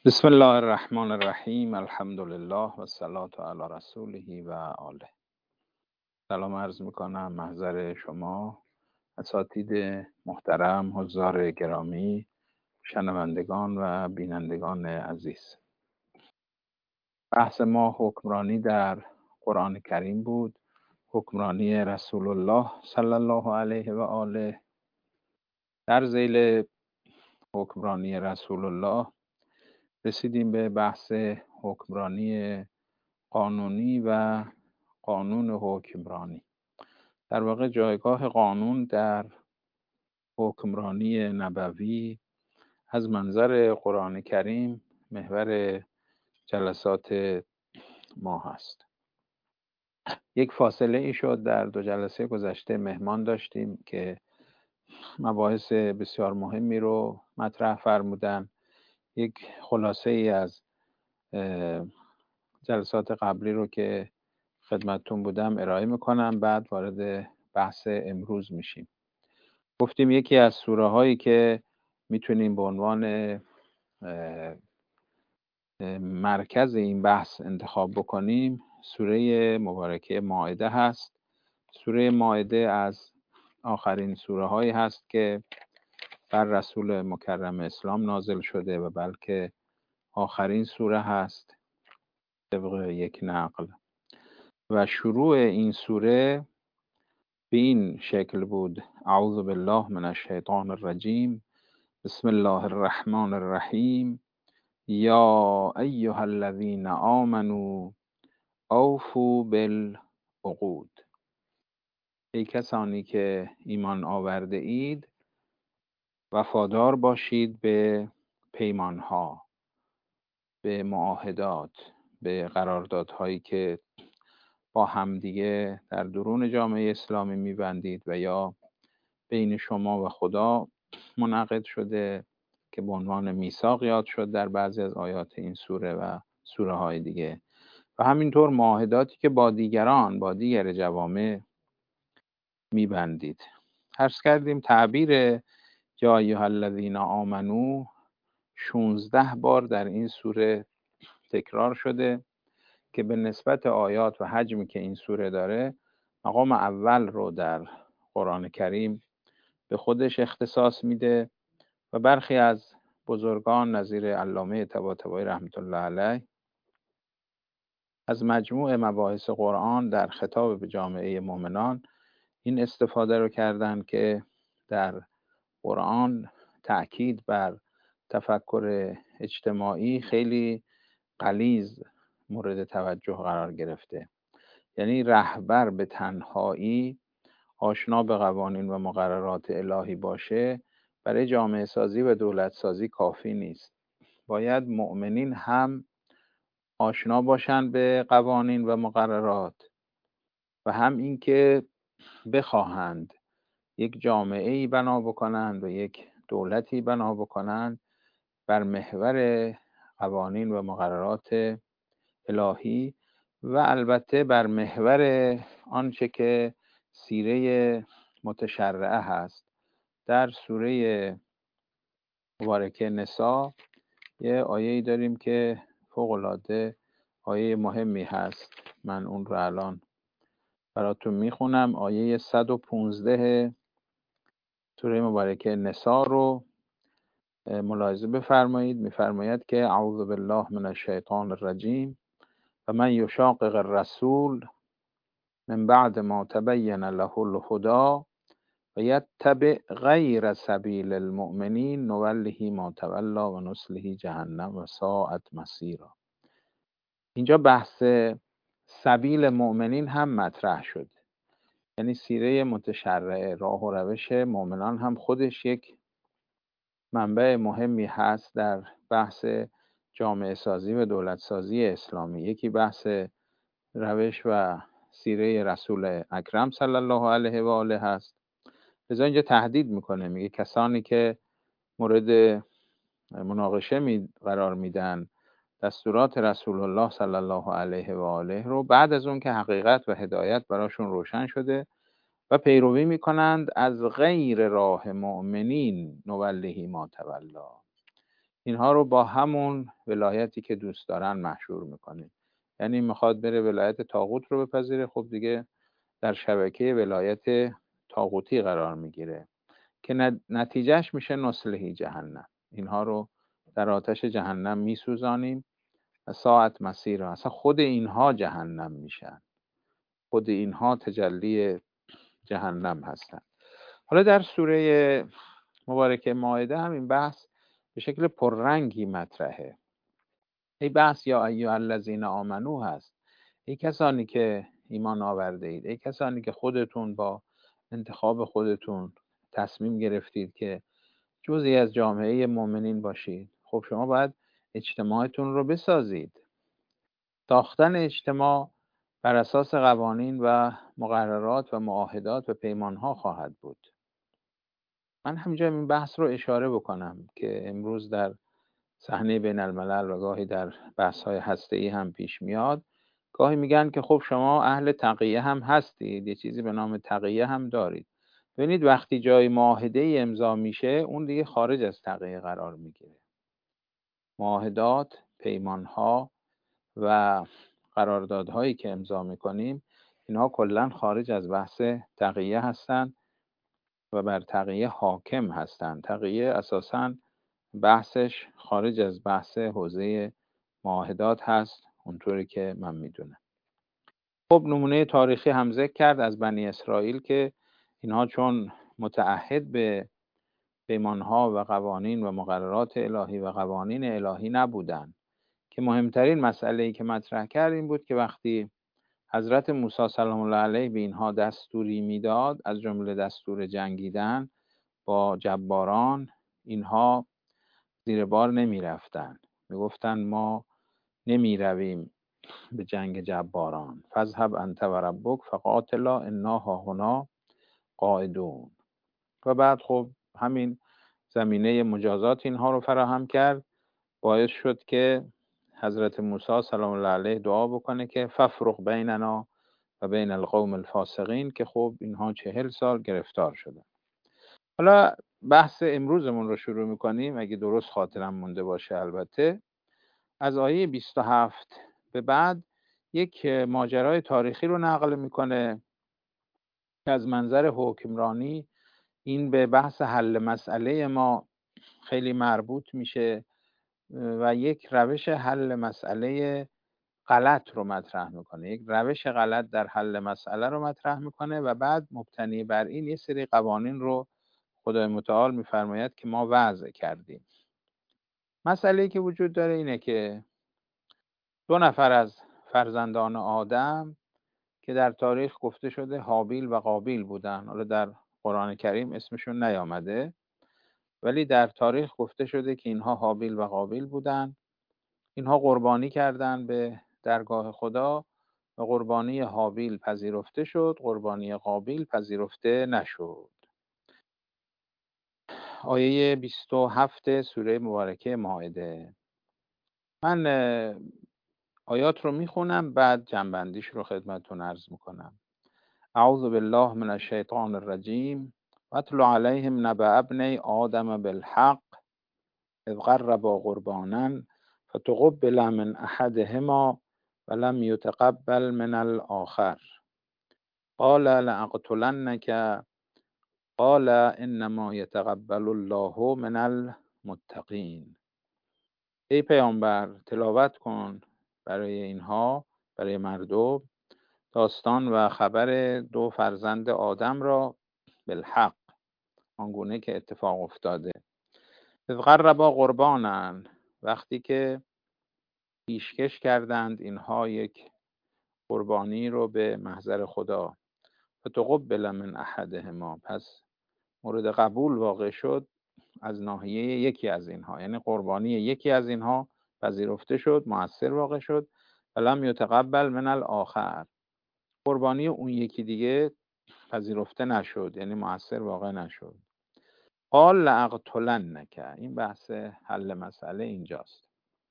بسم الله الرحمن الرحیم. الحمد لله و الصلاة علی رسوله و آله. سلام عرض میکنم محضر شما اساتید محترم، حضار گرامی، شنوندگان و بینندگان عزیز. بحث ما حکمرانی در قرآن کریم بود، حکمرانی رسول الله صلی الله علیه و آله. در ذیل حکمرانی رسول الله رسیدیم به بحث حکمرانی قانونی و قانون حکمرانی. در واقع جایگاه قانون در حکمرانی نبوی از منظر قرآن کریم محور جلسات ما هست. یک فاصله ای شد، در 2 جلسه گذشته مهمان داشتیم که مباحث بسیار مهمی رو مطرح فرمودن. یک خلاصه ای از جلسات قبلی رو که خدمتتون بودم ارائه میکنم، بعد وارد بحث امروز میشیم. گفتیم یکی از سوره هایی که میتونیم به عنوان مرکز این بحث انتخاب بکنیم سوره مبارکه مائده هست. سوره مائده از آخرین سوره هایی هست که بر رسول مکرم اسلام نازل شده و بلکه آخرین سوره هست طبق یک نقل. و شروع این سوره به این شکل بود: اعوذ بالله من الشیطان الرجیم، بسم الله الرحمن الرحیم، یا ایها الذین آمنوا اوفوا بالعقود. ای کسانی که ایمان آورده اید وفادار باشید به پیمانها، به معاهدات، به قراردادهایی که با همدیگه در درون جامعه اسلامی میبندید و یا بین شما و خدا منعقد شده که به عنوان میثاق یاد شد در بعضی از آیات این سوره و سوره های دیگه، و همینطور معاهداتی که با دیگران، با دیگر جوامع میبندید. عرض کردیم تعبیر یا ایها الذین آمنو 16 بار در این سوره تکرار شده که به نسبت آیات و حجمی که این سوره داره مقام اول رو در قرآن کریم به خودش اختصاص میده و برخی از بزرگان نظیر علامه طباطبایی رحمت الله علیه از مجموع مباحث قرآن در خطاب به جامعه مؤمنان این استفاده رو کردن که در قرآن تأکید بر تفکر اجتماعی خیلی غلیظ مورد توجه قرار گرفته. یعنی رهبر به تنهایی آشنا به قوانین و مقررات الهی باشه برای جامعه سازی و دولت سازی کافی نیست. باید مؤمنین هم آشنا باشن به قوانین و مقررات و هم اینکه بخواهند یک جامعه‌ای بنا بکنند و یک دولتی بنا بکنند بر محور قوانین و مقررات الهی و البته بر محور آنچه که سیره متشرعه هست. در سوره مبارکه نساء یه آیه‌ای داریم که فوق‌العاده آیه مهمی هست. من اون رو الان براتون میخونم. آیه 115 سوره مبارکه نساء رو ملاحظه بفرمایید. میفرماید که اعوذ بالله من الشیطان الرجیم و من یشاقق الرسول من بعد ما تبین له الهدی و یتبع غیر سبیل المؤمنین نوله ما تولی و نصله جهنم و ساءت مصیرا. اینجا بحث سبیل مؤمنین هم مطرح شد. یعنی سیره متشرعه، راه و روش مؤمنان هم خودش یک منبع مهمی هست در بحث جامعه سازی و دولت سازی اسلامی. یکی بحث روش و سیره رسول اکرم صلی الله علیه و آله هست. لذا اینجا تهدید میکنه، میگه کسانی که مورد مناقشه قرار میدن دستورات رسول الله صلی الله علیه و آله رو بعد از اون که حقیقت و هدایت براشون روشن شده و پیروی میکنند از غیر راه مؤمنین نوله ما تولی. اینها رو با همون ولایتی که دوست دارن محشور میکنیم. یعنی میخواد بره ولایت طاغوت رو بپذیره، خب دیگه در شبکه ولایت طاغوتی قرار میگیره که نتیجهش میشه نصلهی جهنم. اینها رو در آتش جهنم میسوزانیم و ساعت مسیر. اصلا خود اینها جهنم میشن، خود اینها تجلی جهنم هستن. حالا در سوره مبارکه مائده هم این بحث به شکل پررنگی مطرحه. ای بحث یا ایها الذین آمنو هست، ای کسانی که ایمان آورده اید، ای کسانی که خودتون با انتخاب خودتون تصمیم گرفتید که جزئی از جامعه مؤمنین باشید. خب شما باید اجتماعتون رو بسازید. ساختن اجتماع بر اساس قوانین و مقررات و معاهدات و پیمانها خواهد بود. من همینجا این بحث رو اشاره بکنم که امروز در صحنه بین الملل و گاهی در بحث‌های هسته‌ای هم پیش میاد. گاهی میگن که خب شما اهل تقیه هم هستید، یه چیزی به نام تقیه هم دارید. ببینید وقتی جای معاهده امضا میشه اون دیگه خارج از تقیه قرار میگیره. معاهدات، پیمانها و قراردادهایی که امضا میکنیم اینها کلا خارج از بحث تقیه هستند و بر تقیه حاکم هستند. تقیه اساساً بحثش خارج از بحث حوزه معاهدات هست اونطوری که من میدونم. خب نمونه تاریخی هم ذکر کرد از بنی اسرائیل که اینها چون متعهد به پیمانها و قوانین و مقررات الهی و قوانین الهی نبودند، که مهمترین مسئله‌ای که مطرح کرد این بود که وقتی حضرت موسی سلام الله علیه به اینها دستوری میداد، از جمله دستور جنگیدن با جباران، اینها زیر بار نمی رفتن. می گفتن ما نمی رویم به جنگ جباران. فذهب انت و ربک فقاتلا انا هاهنا قاعدون. و بعد خب همین زمینه مجازات اینها رو فراهم کرد، باعث شد که حضرت موسی سلام الله علیه دعا بکنه که ففرق بیننا و بین القوم الفاسقین، که خب اینها 40 سال گرفتار شدن. حالا بحث امروزمون رو شروع میکنیم، اگه درست خاطرم مونده باشه البته. از آیه 27 به بعد یک ماجرای تاریخی رو نقل میکنه که از منظر حکمرانی این به بحث حل مسئله ما خیلی مربوط میشه و یک روش حل مسئله غلط رو مطرح میکنه، یک روش غلط در حل مسئله رو مطرح میکنه و بعد مبتنی بر این یه سری قوانین رو خدای متعال میفرماید که ما وضع کردیم. مسئله‌ای که وجود داره اینه که 2 نفر از فرزندان آدم که در تاریخ گفته شده هابیل و قابیل بودن، حالا در قرآن کریم اسمشون نیامده ولی در تاریخ گفته شده که اینها هابیل و قابیل بودن. اینها قربانی کردن به درگاه خدا و قربانی هابیل پذیرفته شد، قربانی قابیل پذیرفته نشد. آیه 27 سوره مبارکه مائده. من آیات رو میخونم بعد جنبندیش رو خدمتتون عرض میکنم. اعوذ بالله من الشیطان الرجیم واتل علیهم نبأ ابنی آدم بالحق اذ قربا قربانا فتقبل من احدهما ولم یتقبل من الآخر قال لاقتلنک قال انما یتقبل الله من المتقین. ای پیامبر تلاوت کن برای اینها، برای مردم، داستان و خبر 2 فرزند آدم را بالحق، آنگونه که اتفاق افتاده. اذ قربا قربانا، وقتی که پیشکش کردند اینها یک قربانی رو به محضر خدا. فتقبل من احدهما، پس مورد قبول واقع شد از ناحیه یکی از اینها، یعنی قربانی یکی از اینها پذیرفته شد، مؤثر واقع شد. ولم یتقبل من الآخر، قربانی اون یکی دیگه پذیرفته نشد، یعنی مؤثر واقع نشد. قال لاقتلنک، این بحث حل مسئله اینجاست.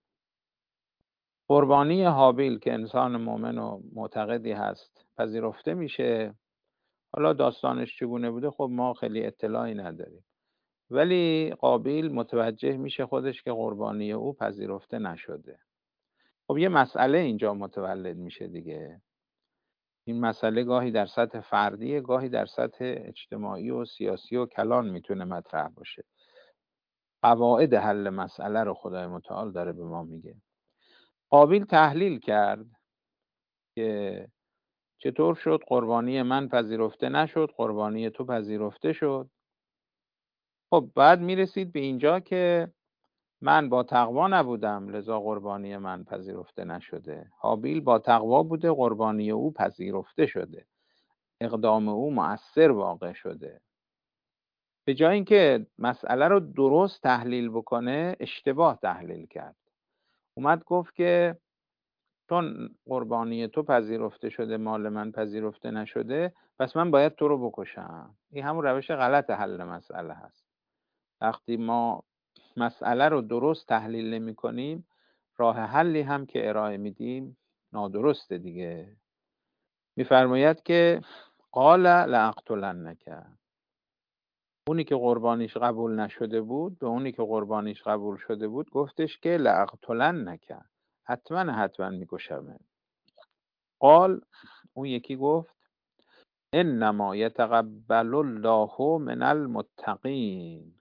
قربانی هابیل که انسان مؤمن و معتقدی هست پذیرفته میشه. حالا داستانش چگونه بوده خب ما خیلی اطلاعی نداریم، ولی قابیل متوجه میشه خودش که قربانی او پذیرفته نشده. خب یه مسئله اینجا متولد میشه دیگه. این مسئله گاهی در سطح فردیه، گاهی در سطح اجتماعی و سیاسی و کلان میتونه مطرح باشه. قواعد حل مسئله رو خدای متعال داره به ما میگه. قابیل تحلیل کرد که چطور شد قربانی من پذیرفته نشد، قربانی تو پذیرفته شد. خب بعد میرسید به اینجا که من با تقوا نبودم لذا قربانی من پذیرفته نشده. هابیل با تقوا بوده، قربانی او پذیرفته شده، اقدام او مؤثر واقع شده. به جای اینکه مسئله رو درست تحلیل بکنه اشتباه تحلیل کرد. اومد گفت که چون قربانی تو پذیرفته شده مال من پذیرفته نشده پس من باید تو رو بکشم. این همون روش غلط حل مسئله هست. وقتی ما مسئله رو درست تحلیل نمی کنیم راه حلی هم که ارائه میدیم نادرسته دیگه. میفرماید که قال لاقتلنک، اونی که قربانیش قبول نشده بود به اونی که قربانیش قبول شده بود گفتش که لاقتلنک، حتما میکشمه. قال، اون یکی گفت انما یتقبل الله من المتقین،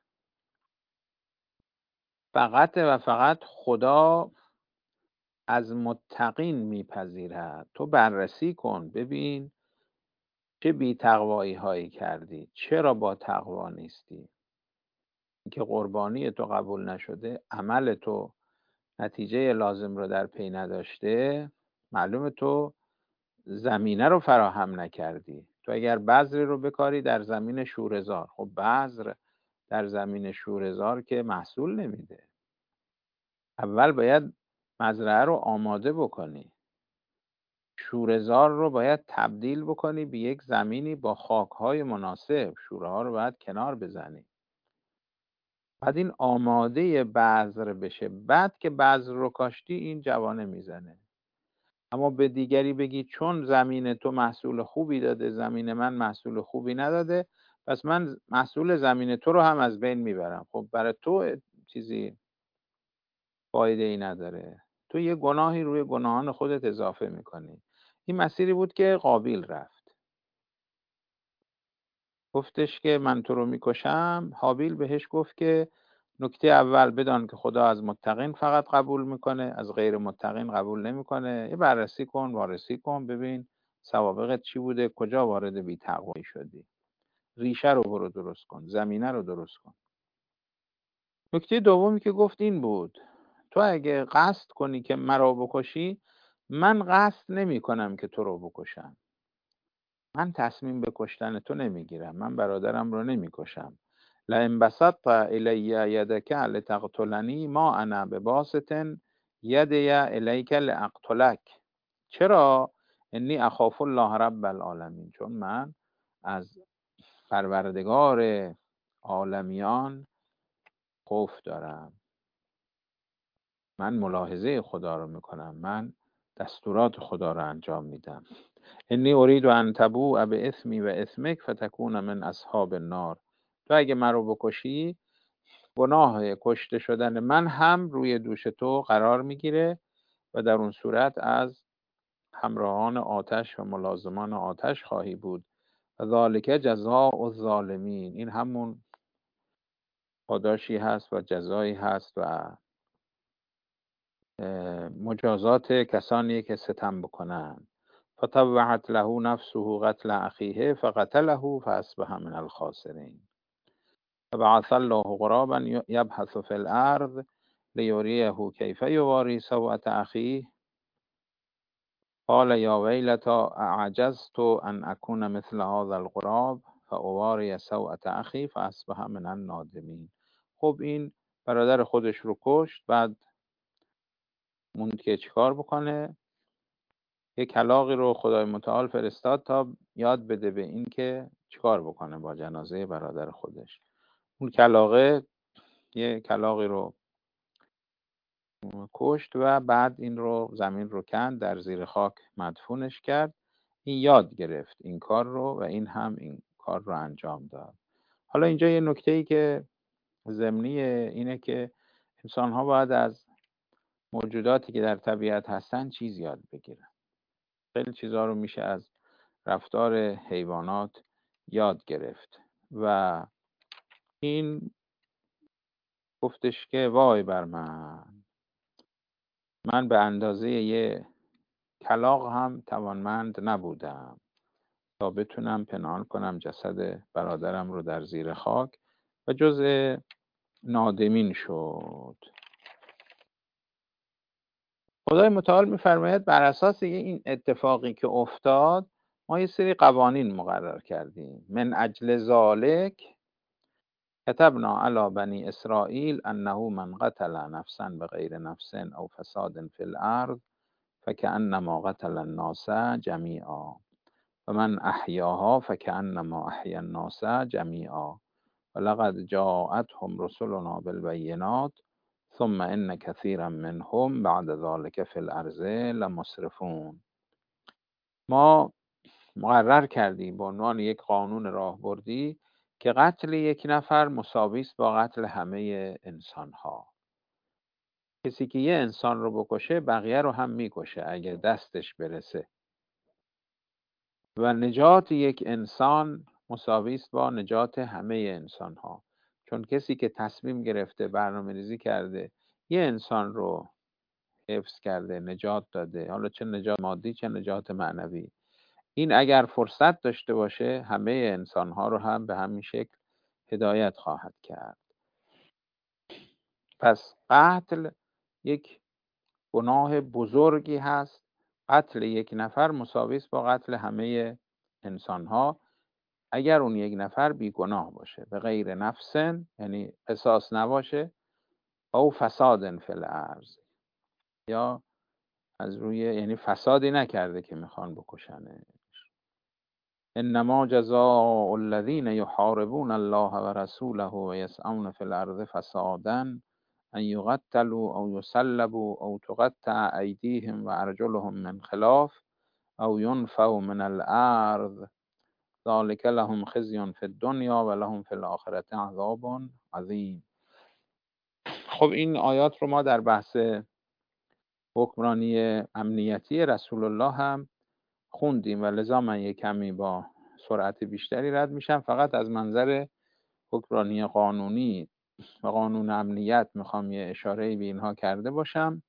فقط و فقط خدا از متقین میپذیرد. تو بررسی کن ببین چه بی تقوایی هایی کردی، چرا با تقوا نیستی. که قربانی تو قبول نشده، عمل تو نتیجه لازم رو در پی نداشته، معلومه تو زمینه رو فراهم نکردی. تو اگر بذر رو بکاری در زمین شوره‌زار، خب بذر در زمین شوره‌زار که محصول نمیده. اول باید مزرعه رو آماده بکنی، شوره‌زار رو باید تبدیل بکنی به یک زمینی با خاک‌های مناسب، شوره ها رو باید کنار بزنی، بعد این آماده بذر بشه، بعد که بذر رو کاشتی این جوانه میزنه. اما به دیگری بگی چون زمین تو محصول خوبی داده زمین من محصول خوبی نداده پس من محصول زمین تو رو هم از بین میبرم، خب برای تو چیزی فایده ای نداره، تو یه گناهی روی گناهان خودت اضافه میکنی. این مسیری بود که قابیل رفت، گفتش که من تو رو میکشم. هابیل بهش گفت که نکته اول بدان که خدا از متقین فقط قبول میکنه، از غیر متقین قبول نمیکنه. یه بررسی کن، وارسی کن، ببین سوابقت چی بوده، کجا وارد بی تقوایی شدی، ریشه رو برو درست کن، زمینه رو درست کن. نکته دومی که گفت این بود تو اگه قصد کنی که مرا بکشی من قصد نمی کنم که تو رو بکشم، من تصمیم به کشتن تو نمیگیرم، من برادرم رو نمیکشم. لئن بسطت الی یدک لتقتلنی ما انا بباسط یدی الیک لاقتلک. چرا؟ انی اخاف الله رب العالمین، چون من از پروردگار عالمیان خوف دارم. من ملاحظه خدا رو میکنم، من دستورات خدا رو انجام میدم. انی ارید ان تبوء باسمی و اسمک فتکون من اصحاب النار. تو اگه مرا بکشی گناه کشته شدن من هم روی دوش تو قرار میگیره و در اون صورت از همراهان آتش و ملازمان آتش خواهی بود. و ذالک جزاء الظالمین، این همون پاداشی هست و جزایی هست و مجازات کسانی که ستم بکنن. فطوعت له نفسه قتل اخیه فقتله فاصبح من الخاسرین. فبعث الله غرابا یبحث فی الارض لیریه کیف یواری سوءة اخیه قال یا ویلتا اعجزت ان اکون مثل هذا الغراب فاواری سوءة اخی فاصبح من النادمین. خب این برادر خودش رو کشت، بعد موند که چیکار بکنه. یک کلاغی رو خدای متعال فرستاد تا یاد بده به این که چیکار بکنه با جنازه برادر خودش. اون کلاغه یه کلاغی رو کشت و بعد این رو زمین رو کند، در زیر خاک مدفونش کرد. این یاد گرفت این کار رو و این هم این کار رو انجام داد. حالا اینجا یه نکته‌ای که ضمنی اینه که انسان‌ها باید از موجوداتی که در طبیعت هستن چیز یاد بگیرن. خیلی چیزها رو میشه از رفتار حیوانات یاد گرفت و این گفتش که وای بر من به اندازه یه کلاغ هم توانمند نبودم تا بتونم پنهان کنم جسد برادرم رو در زیر خاک و جزء نادمین شد. خدای متعال میفرماید بر اساس این اتفاقی که افتاد ما یه سری قوانین مقرر کردیم. من اجل ذالک كتبنا علی بنی اسرائیل انه من قتل نفسا بغیر نفس او فساد فی الارض فکأنما قتل الناس جمیعا و من احیاها فکأنما احیا الناس جمیعا ولقد جاءتهم رسلنا بالبینات ثم ان كثيرا منهم بعد ذلك في الارض لمسرفون. ما مقرر کردیم به عنوان یک قانون راهبردی که قتل یک نفر مساوی است با قتل همه انسان‌ها. کسی که یه انسان رو بکشه بقیه رو هم میکشه اگر دستش برسه و نجات یک انسان مساوی است با نجات همه انسان‌ها. چون کسی که تصمیم گرفته برنامه‌ریزی کرده یه انسان رو حفظ کرده، نجات داده، حالا چه نجات مادی چه نجات معنوی، این اگر فرصت داشته باشه همه انسان‌ها رو هم به همین شکل هدایت خواهد کرد. پس قتل یک گناه بزرگی هست. قتل یک نفر مساوی است با قتل همه انسان‌ها اگر اون یک نفر بیگناه باشه، به غیر نفس یعنی قصاص نباشه، او فساد فی الارض یا از روی یعنی فسادی نکرده که میخوان بکشنه. انما جزاء الذین یحاربون الله و رسوله و یسعون فی الارض فسادا ان یقتلوا او یصلبوا او تقطع ایدیهم و ارجلهم من خلاف او ینفوا من الارض ذلک لهم خزی فی الدنیا و لهم فی الآخرة عذاب عظیم. خب این آیات رو ما در بحث حکمرانی امنیتی رسول الله هم خوندیم و لذا من یک کمی با سرعت بیشتری رد میشم. فقط از منظر حکمرانی قانونی و قانون امنیت میخوام یه اشاره به اینها کرده باشم.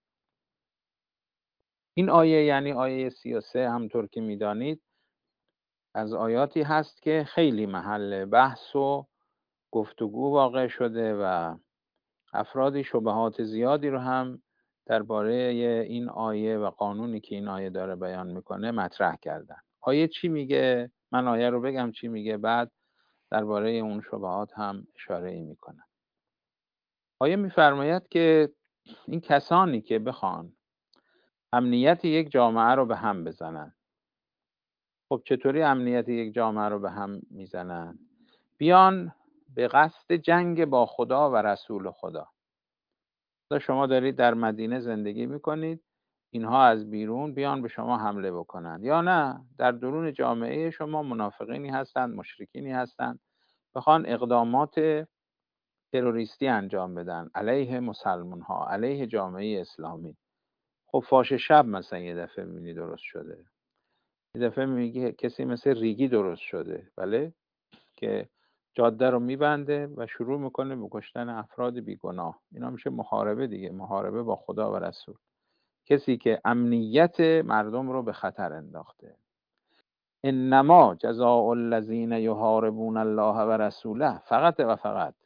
این آیه یعنی آیه 33 همطور که میدانید از آیاتی هست که خیلی محل بحث و گفتگو واقع شده و افرادی شبهات زیادی رو هم درباره این آیه و قانونی که این آیه داره بیان میکنه مطرح کردن. آیه چی میگه؟ من آیه رو بگم چی میگه، بعد درباره اون شبهات هم اشاره ای میکنم. آیه میفرماید که این کسانی که بخوان امنیت یک جامعه رو به هم بزنن، خب چطوری امنیت یک جامعه رو به هم میزنن؟ بیان به قصد جنگ با خدا و رسول خدا. شما دارید در مدینه زندگی میکنید، اینها از بیرون بیان به شما حمله بکنند، یا نه در درون جامعه شما منافقینی هستند، مشرکینی هستند، بخوان اقدامات تروریستی انجام بدن علیه مسلمان ها، علیه جامعه اسلامی. خب فاش شب مثلا یه دفعه میبینی درست شده، یه دفعه میگه کسی مثل ریگی درست شده، بله، که جاده رو میبنده و شروع میکنه به کشتن افراد بیگناه. اینا میشه محاربه دیگه، محاربه با خدا و رسول. کسی که امنیت مردم رو به خطر انداخته. انما جزاء الذین یحاربون الله و رسوله، فقط و فقط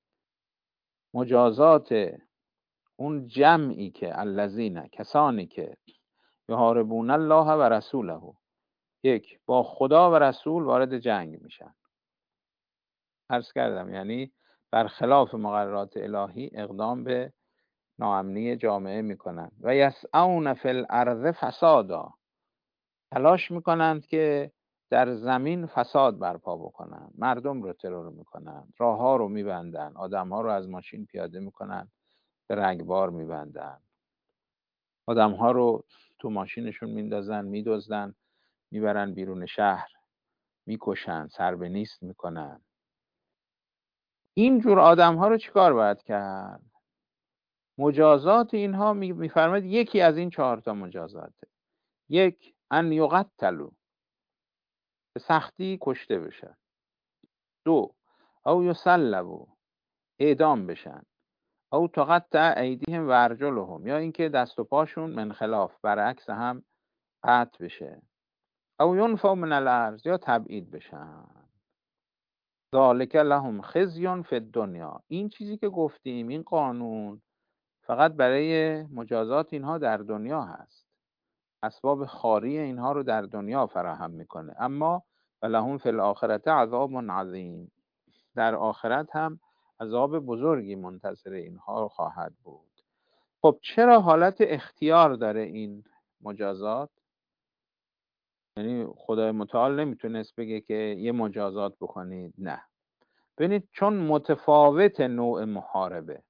مجازات اون جمعی که الذین، کسانی که یحاربون الله و رسوله، یک با خدا و رسول وارد جنگ میشن. عرض کردم یعنی برخلاف مقررات الهی اقدام به ناامنی جامعه میکنند. و یسعون فی الارض فسادا، تلاش میکنند که در زمین فساد برپا بکنند، مردم رو ترور میکنند، راه ها رو میبندند، آدم ها رو از ماشین پیاده میکنند، به رگبار میبندند، آدم ها رو تو ماشینشون میندازن، میدزدن، میبرن بیرون شهر، میکشن، سر به نیست میکنن. این جور آدم ها رو چیکار باید کرد؟ مجازات اینها میفرماید یکی از این 4 تا مجازاته. 1 ان یقتلوا، به سختی کشته بشن. 2 او یسلبوا، اعدام بشن. او تقطع ایدیهم و ارجلهم، یا اینکه دست و پاشون منخلاف برعکس هم قطع بشه. او ینفوا من الارض، یا تبعید بشن. ذالک لهم خزی فی الدنیا، این چیزی که گفتیم، این قانون فقط برای مجازات اینها در دنیا هست، اسباب خاری اینها رو در دنیا فراهم میکنه. اما ولهم فی الاخرة عذاب عظیم، در آخرت هم عذاب بزرگی منتظر اینها خواهد بود. خب چرا حالت اختیار داره این مجازات؟ یعنی خدای متعال نمیتونست بگه که یه مجازات بکنید؟ نه. ببینید، چون متفاوت نوع محاربه،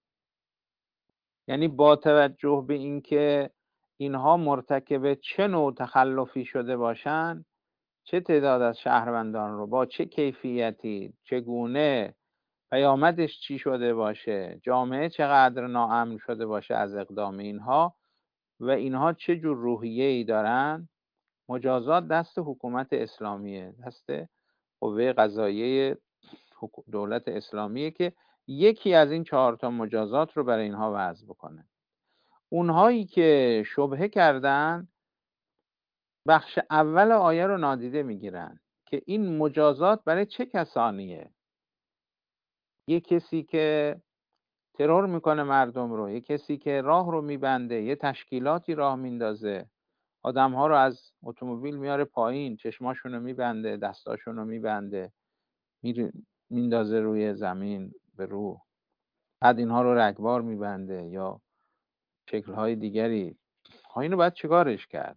یعنی با توجه به اینکه اینها مرتکب چه نوع تخلفی شده باشن، چه تعداد از شهروندان رو با چه کیفیتی، چگونه، پیامدش چی شده باشه، جامعه چقدر ناامن شده باشه از اقدام اینها و اینها چه جور روحیه‌ای دارن، مجازات دست حکومت اسلامیه، دست قوه قضاییه دولت اسلامیه که یکی از این 4 تا مجازات رو برای اینها وضع بکنه. اونهایی که شبهه کردن بخش اول آیه رو نادیده میگیرن که این مجازات برای چه کسانیه. یه کسی که ترور میکنه مردم رو، یه کسی که راه رو میبنده، یه تشکیلاتی راه میندازه، آدمها رو از اتومبیل میاره پایین، چشماشون رو میبنده، دستاشون رو میبنده، میندازه روی زمین به رو، بعد اینها رو رگبار میبنده یا شکلهای دیگری. اینو باید چیکارش کرد؟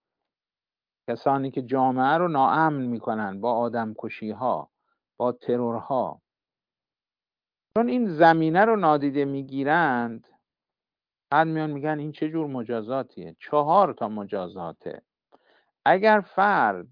کسانی که جامعه رو ناامن میکنن با آدم کشی ها، با ترورها، چون این زمینه رو نادیده میگیرند، بعد میان میگن این چه جور مجازاتیه؟ 4 تا مجازاته. اگر فرد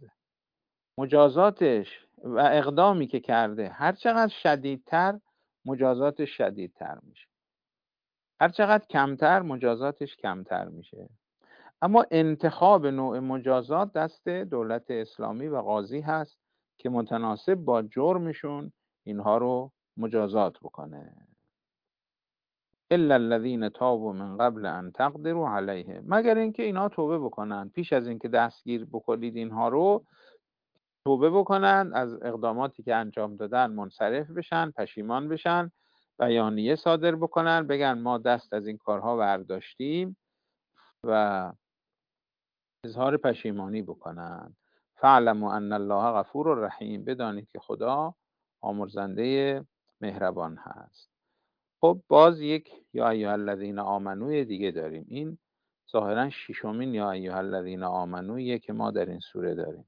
مجازاتش و اقدامی که کرده هر چقدر شدیدتر، مجازاتش شدیدتر میشه، هر چقدر کمتر، مجازاتش کمتر میشه. اما انتخاب نوع مجازات دست دولت اسلامی و قاضی هست که متناسب با جرمشون اینها رو مجازات بکنه. الا الذین تابوا من قبل ان تقدروا علیهم، مگر اینکه اینها توبه بکنن، پیش از اینکه دستگیر بکنید اینها رو، توبه بکنن، از اقداماتی که انجام دادن منصرف بشن، پشیمان بشن، بیانیه صادر بکنن، بگن ما دست از این کارها برداشتیم و اظهار پشیمانی بکنن. فاعلموا ان الله غفور رحیم، بدانید که خدا آمرزنده مهربان هست. خب باز یک یا ایها الذین آمنو دیگه داریم. این ظاهرا 6مین یا ایها الذین آمنویه که ما در این سوره داریم.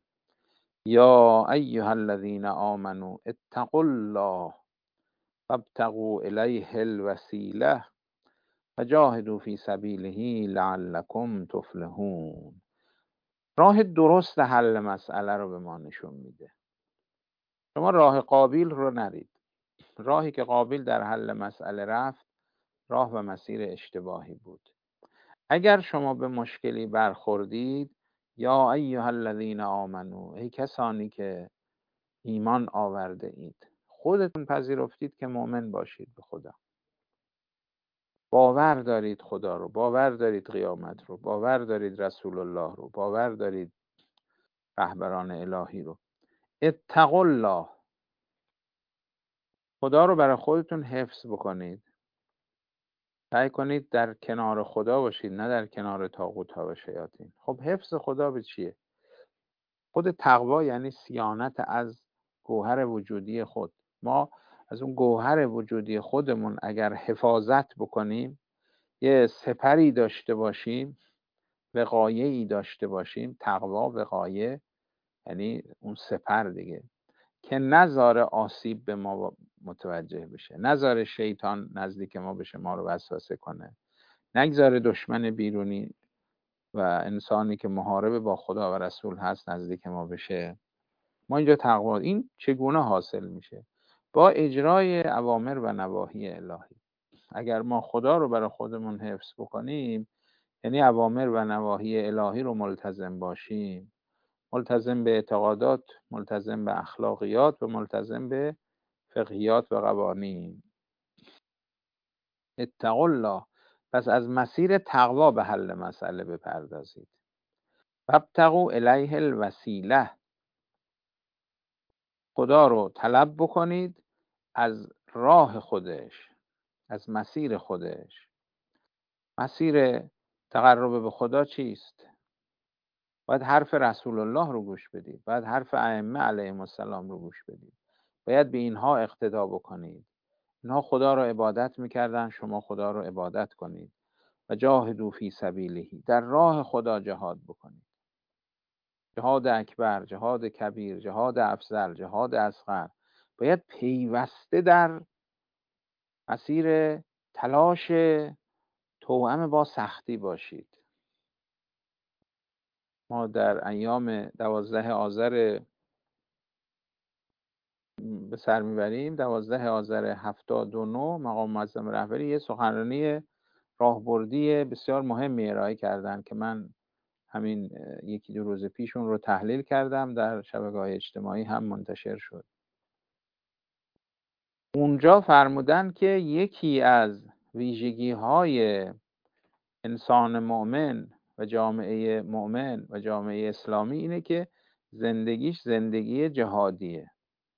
یا ایها الذین آمنو اتقوا الله وابتغوا الیه الوسیله وجاهدوا فی سبیله لعلکم تفلحون. راه درست حل مسئله رو به ما نشون میده. شما راه قابیل رو نرید. راهی که قابیل در حل مسئله رفت، راه و مسیر اشتباهی بود. اگر شما به مشکلی برخوردید، یا ایها الذین آمنو، ای کسانی که ایمان آورده اید، خودتون پذیرفتید که مؤمن باشید به خدا، باور دارید خدا رو، باور دارید قیامت رو، باور دارید رسول الله رو، باور دارید رهبران الهی رو. اتقوا الله، خدا رو برای خودتون حفظ بکنید. سعی کنید در کنار خدا باشید، نه در کنار طاغوت‌ها و شیاطین. خب حفظ خدا به چیه؟ خود تقوا یعنی صیانت از گوهر وجودی خود. ما از اون گوهر وجودی خودمون اگر حفاظت بکنیم، یه سپری داشته باشیم، وقایه‌ای داشته باشیم، تقوا وقایه یعنی اون سپر دیگه، که نذاره آسیب به ما متوجه بشه، نذاره شیطان نزدیک ما بشه، ما رو وسوسه کنه، نگذاره دشمن بیرونی و انسانی که محارب با خدا و رسول هست نزدیک ما بشه. ما اینجا تقوا، این چگونه حاصل میشه؟ با اجرای اوامر و نواهی الهی. اگر ما خدا رو برای خودمون حفظ بکنیم، یعنی اوامر و نواهی الهی رو ملتزم باشیم، ملتزم به اعتقادات، ملتزم به اخلاقیات و ملتزم به فقهیات و قوانین. اتقوا الله، پس از مسیر تقوا به حل مسئله بپردازید. وابتغوا الیه الوسیله، خدا رو طلب بکنید از راه خودش، از مسیر خودش. مسیر تقرب به خدا چیست؟ باید حرف رسول الله رو گوش بدید، باید حرف ائمه علیهم السلام رو گوش بدید، باید به اینها اقتدا بکنید. اینها خدا رو عبادت میکردن، شما خدا رو عبادت کنید. و جاهدوا فی سبیله، در راه خدا جهاد بکنید. جهاد اکبر، جهاد کبیر، جهاد افضل، جهاد اصغر، باید پیوسته در مسیر تلاش توأم با سختی باشید. ما در ایام 12 آذر به سر میبریم، 12 آذر 79 مقام معظم رهبری یه سخنرانی راهبردی بسیار مهمی ارائه کردن که من همین یکی دو روز پیش اون رو تحلیل کردم، در شبکه‌های اجتماعی هم منتشر شد. اونجا فرمودن که یکی از ویژگی‌های انسان مؤمن و جامعه مؤمن و جامعه اسلامی اینه که زندگیش زندگی جهادیه.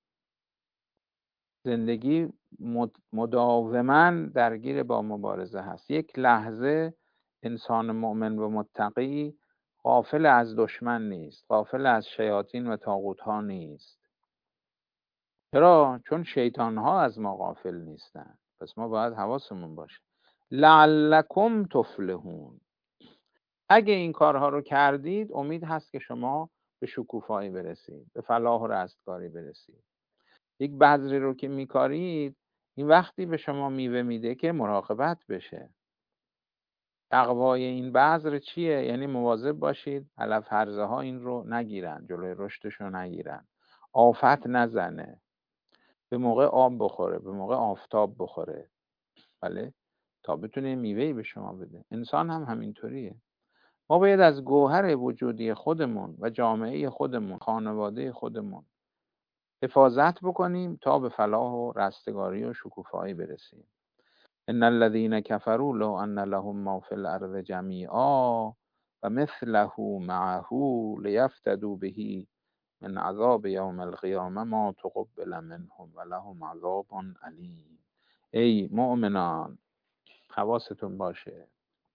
زندگی مداوما درگیر با مبارزه هست. یک لحظه انسان مؤمن و متقی غافل از دشمن نیست، غافل از شیاطین و طاغوت ها نیست. چرا؟ چون شیطان ها از ما غافل نیستن. پس ما باید حواسمون باشه. لعلکم تفلحون، اگه این کارها رو کردید امید هست که شما به شکوفایی برسید، به فلاح و رستگاری برسید. یک بذری رو که میکارید، این وقتی به شما میوه میده که مراقبت بشه. تقوای این بذر چیه؟ یعنی مواظب باشید علف هرزه ها این رو نگیرن، جلوی رشدش رو نگیرن، آفت نزنه، به موقع آب بخوره، به موقع آفتاب بخوره، بله، تا بتونه میوهی به شما بده. انسان هم همینطوریه. ما باید از گوهر وجودی خودمون و جامعه خودمون، خانواده خودمون حفاظت بکنیم تا به فلاح و رستگاری و شکوفایی برسیم. ان الذين كفروا لو ان لهم ما في الارض جميعا و مثله معه لیفتدوا به من عذاب یوم القیامه ما تقبل منهم و لهم عذاب علیم. ای مؤمنان، حواستون باشه،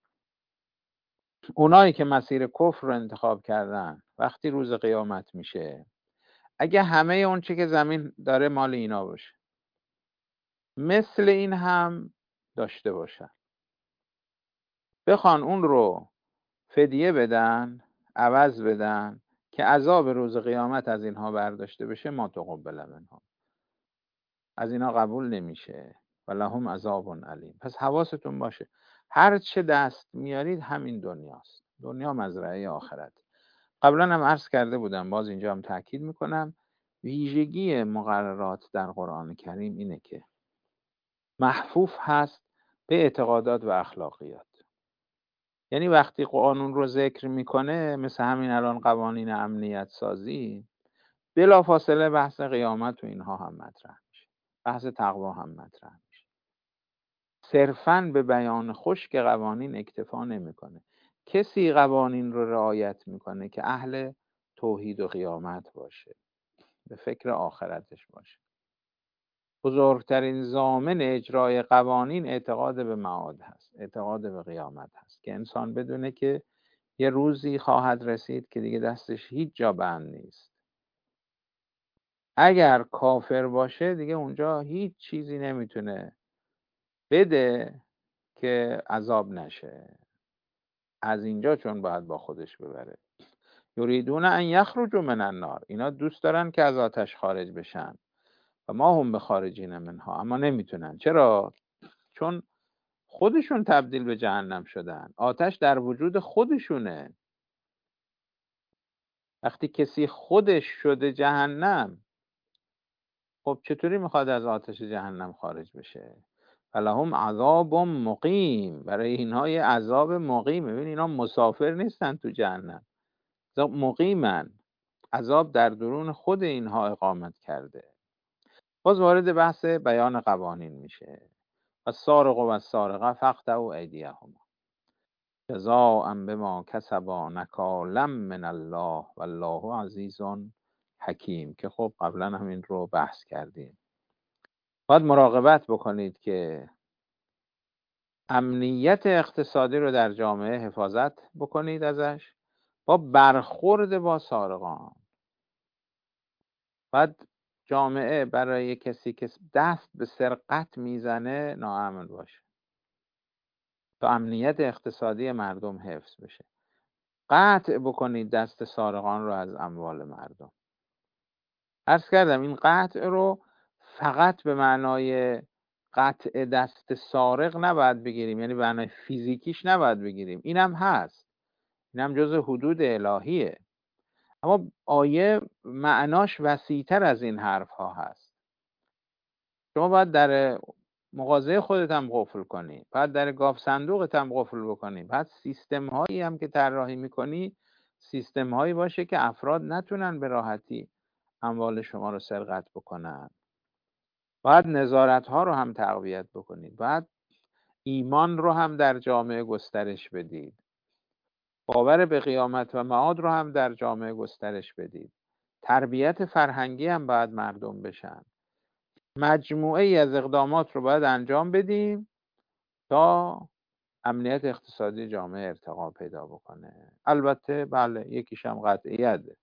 اونایی که مسیر کفر رو انتخاب کردن وقتی روز قیامت میشه، اگه همه اون چی که زمین داره مال اینا باشه، مثل این هم داشته باشن، بخوان اون رو فدیه بدن، عوض بدن که عذاب روز قیامت از اینها برداشته بشه، ما تقبل منهم، از اینا قبول نمیشه و لهم عذاب علیم. پس حواستون باشه، هر چه دست میارید همین دنیاست. دنیا مزرعه آخرت. قبلا هم عرض کرده بودم، باز اینجا هم تاکید میکنم، ویژگی مقررات در قرآن کریم اینه که محفوف هست به اعتقادات و اخلاقیات. یعنی وقتی قانون رو ذکر میکنه، مثل همین الان قوانین امنیت سازی، بلافاصله بحث قیامت و اینها هم مطرح میشه، بحث تقوا هم مطرح میشه. صرفاً به بیان خشک قوانین اکتفا نمیکنه. کسی قوانین رو رعایت میکنه که اهل توحید و قیامت باشه، به فکر آخرتش باشه. بزرگترین ضامن اجرای قوانین اعتقاد به معاد هست، اعتقاد به قیامت هست، که انسان بدونه که یه روزی خواهد رسید که دیگه دستش هیچ جا بند نیست. اگر کافر باشه دیگه اونجا هیچ چیزی نمیتونه بده که عذاب نشه. از اینجا چون باید با خودش ببره. یریدون ان یخرجوا من النار، اینا دوست دارن که از آتش خارج بشن و ما هم به خارجین منها، اما نمیتونن. چرا؟ چون خودشون تبدیل به جهنم شدن. آتش در وجود خودشونه. وقتی کسی خودش شده جهنم، خب چطوری میخواد از آتش جهنم خارج بشه؟ فلهم عذاب مقیم، برای اینها یه عذاب مقیم. ببین اینا مسافر نیستن تو جهنم، مقیمن، عذاب در درون خود اینها اقامت کرده. باز وارد بحث بیان قوانین میشه. السارق و السارقه فاقطعوا ایدیهما جزاء بما کسبا نکالا من الله والله عزیز حکیم، که خب قبلا همین رو بحث کردیم. باید مراقبت بکنید که امنیت اقتصادی رو در جامعه حفاظت بکنید ازش با برخورد با سارقان. باید جامعه برای کسی که دست به سرقت میزنه ناامن باشه تا امنیت اقتصادی مردم حفظ بشه. قطع بکنید دست سارقان رو از اموال مردم. عرض کردم این قطع رو فقط به معنای قطع دست سارق نباید بگیریم، یعنی به معنای فیزیکیش نباید بگیریم، اینم هست، اینم جز حدود الهیه، اما آیه معناش وسیع‌تر از این حرف ها هست. شما باید در مغازه خودت هم قفل کنی، باید در گاف صندوقت هم قفل بکنی، باید سیستم هایی هم که طراحی میکنی سیستم هایی باشه که افراد نتونن به راحتی اموال شما رو سرقت بکنن. باید نظارت ها رو هم تقویت بکنید، باید ایمان رو هم در جامعه گسترش بدید، باور به قیامت و معاد رو هم در جامعه گسترش بدید، تربیت فرهنگی هم باید مردم بشن. مجموعه ای از اقدامات رو باید انجام بدیم تا امنیت اقتصادی جامعه ارتقا پیدا بکنه. البته بله یکیش هم قطعیته،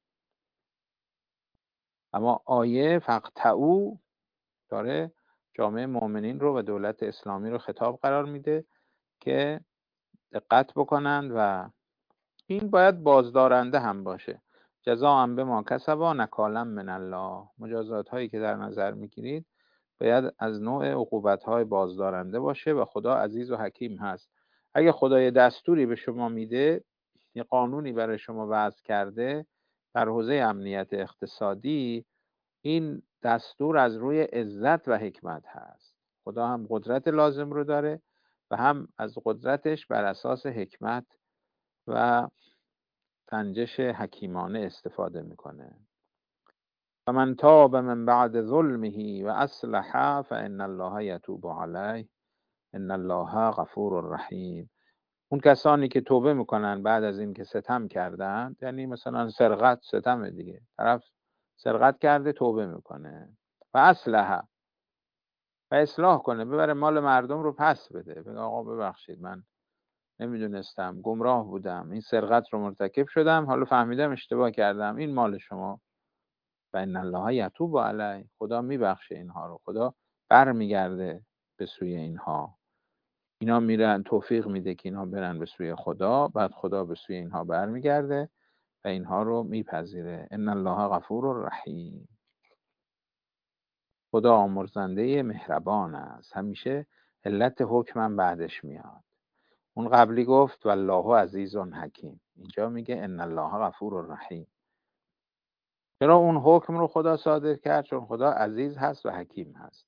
اما آیه فاقطعوا داره جامعه مؤمنین رو و دولت اسلامی رو خطاب قرار میده که دقت بکنند و این باید بازدارنده هم باشه. جزاء بما کسبا نکالا من الله، مجازات هایی که در نظر میگیرید باید از نوع عقوبت های بازدارنده باشه و خدا عزیز و حکیم هست. اگه خدای دستوری به شما میده، یه قانونی برای شما وضع کرده در حوزه امنیت اقتصادی، این دستور از روی عزت و حکمت هست. خدا هم قدرت لازم رو داره و هم از قدرتش بر اساس حکمت و سنجش حکیمانه استفاده میکنه. فمن تاب من بعد ظلمه و اصلح فان الله یتوب علیه ان الله غفور رحیم. اون کسانی که توبه میکنن بعد از این که ستم کردن، یعنی مثلا سرقت ستم دیگه، طرف سرقت کرده توبه میکنه و اصلح و اصلاح کنه، ببره مال مردم رو پس بده، بگه آقا ببخشید من نمیدونستم، گمراه بودم، این سرقت رو مرتکب شدم، حالا فهمیدم اشتباه کردم، این مال شما. و ان الله یتوب علیه، خدا میبخشه اینها رو، خدا برمیگرده به سوی اینها، اینا میرن توفیق میده که اینها برن به سوی خدا، بعد خدا به سوی اینها برمیگرده و اینها رو میپذیره. ان الله غفور رحیم، خدا آمرزنده مهربان است، همیشه علت حکمم بعدش میاد. اون قبلی گفت والله عزیز حکیم، اینجا میگه ان الله غفور رحیم. چرا اون حکم رو خدا صادر کرد؟ چون خدا عزیز هست و حکیم هست،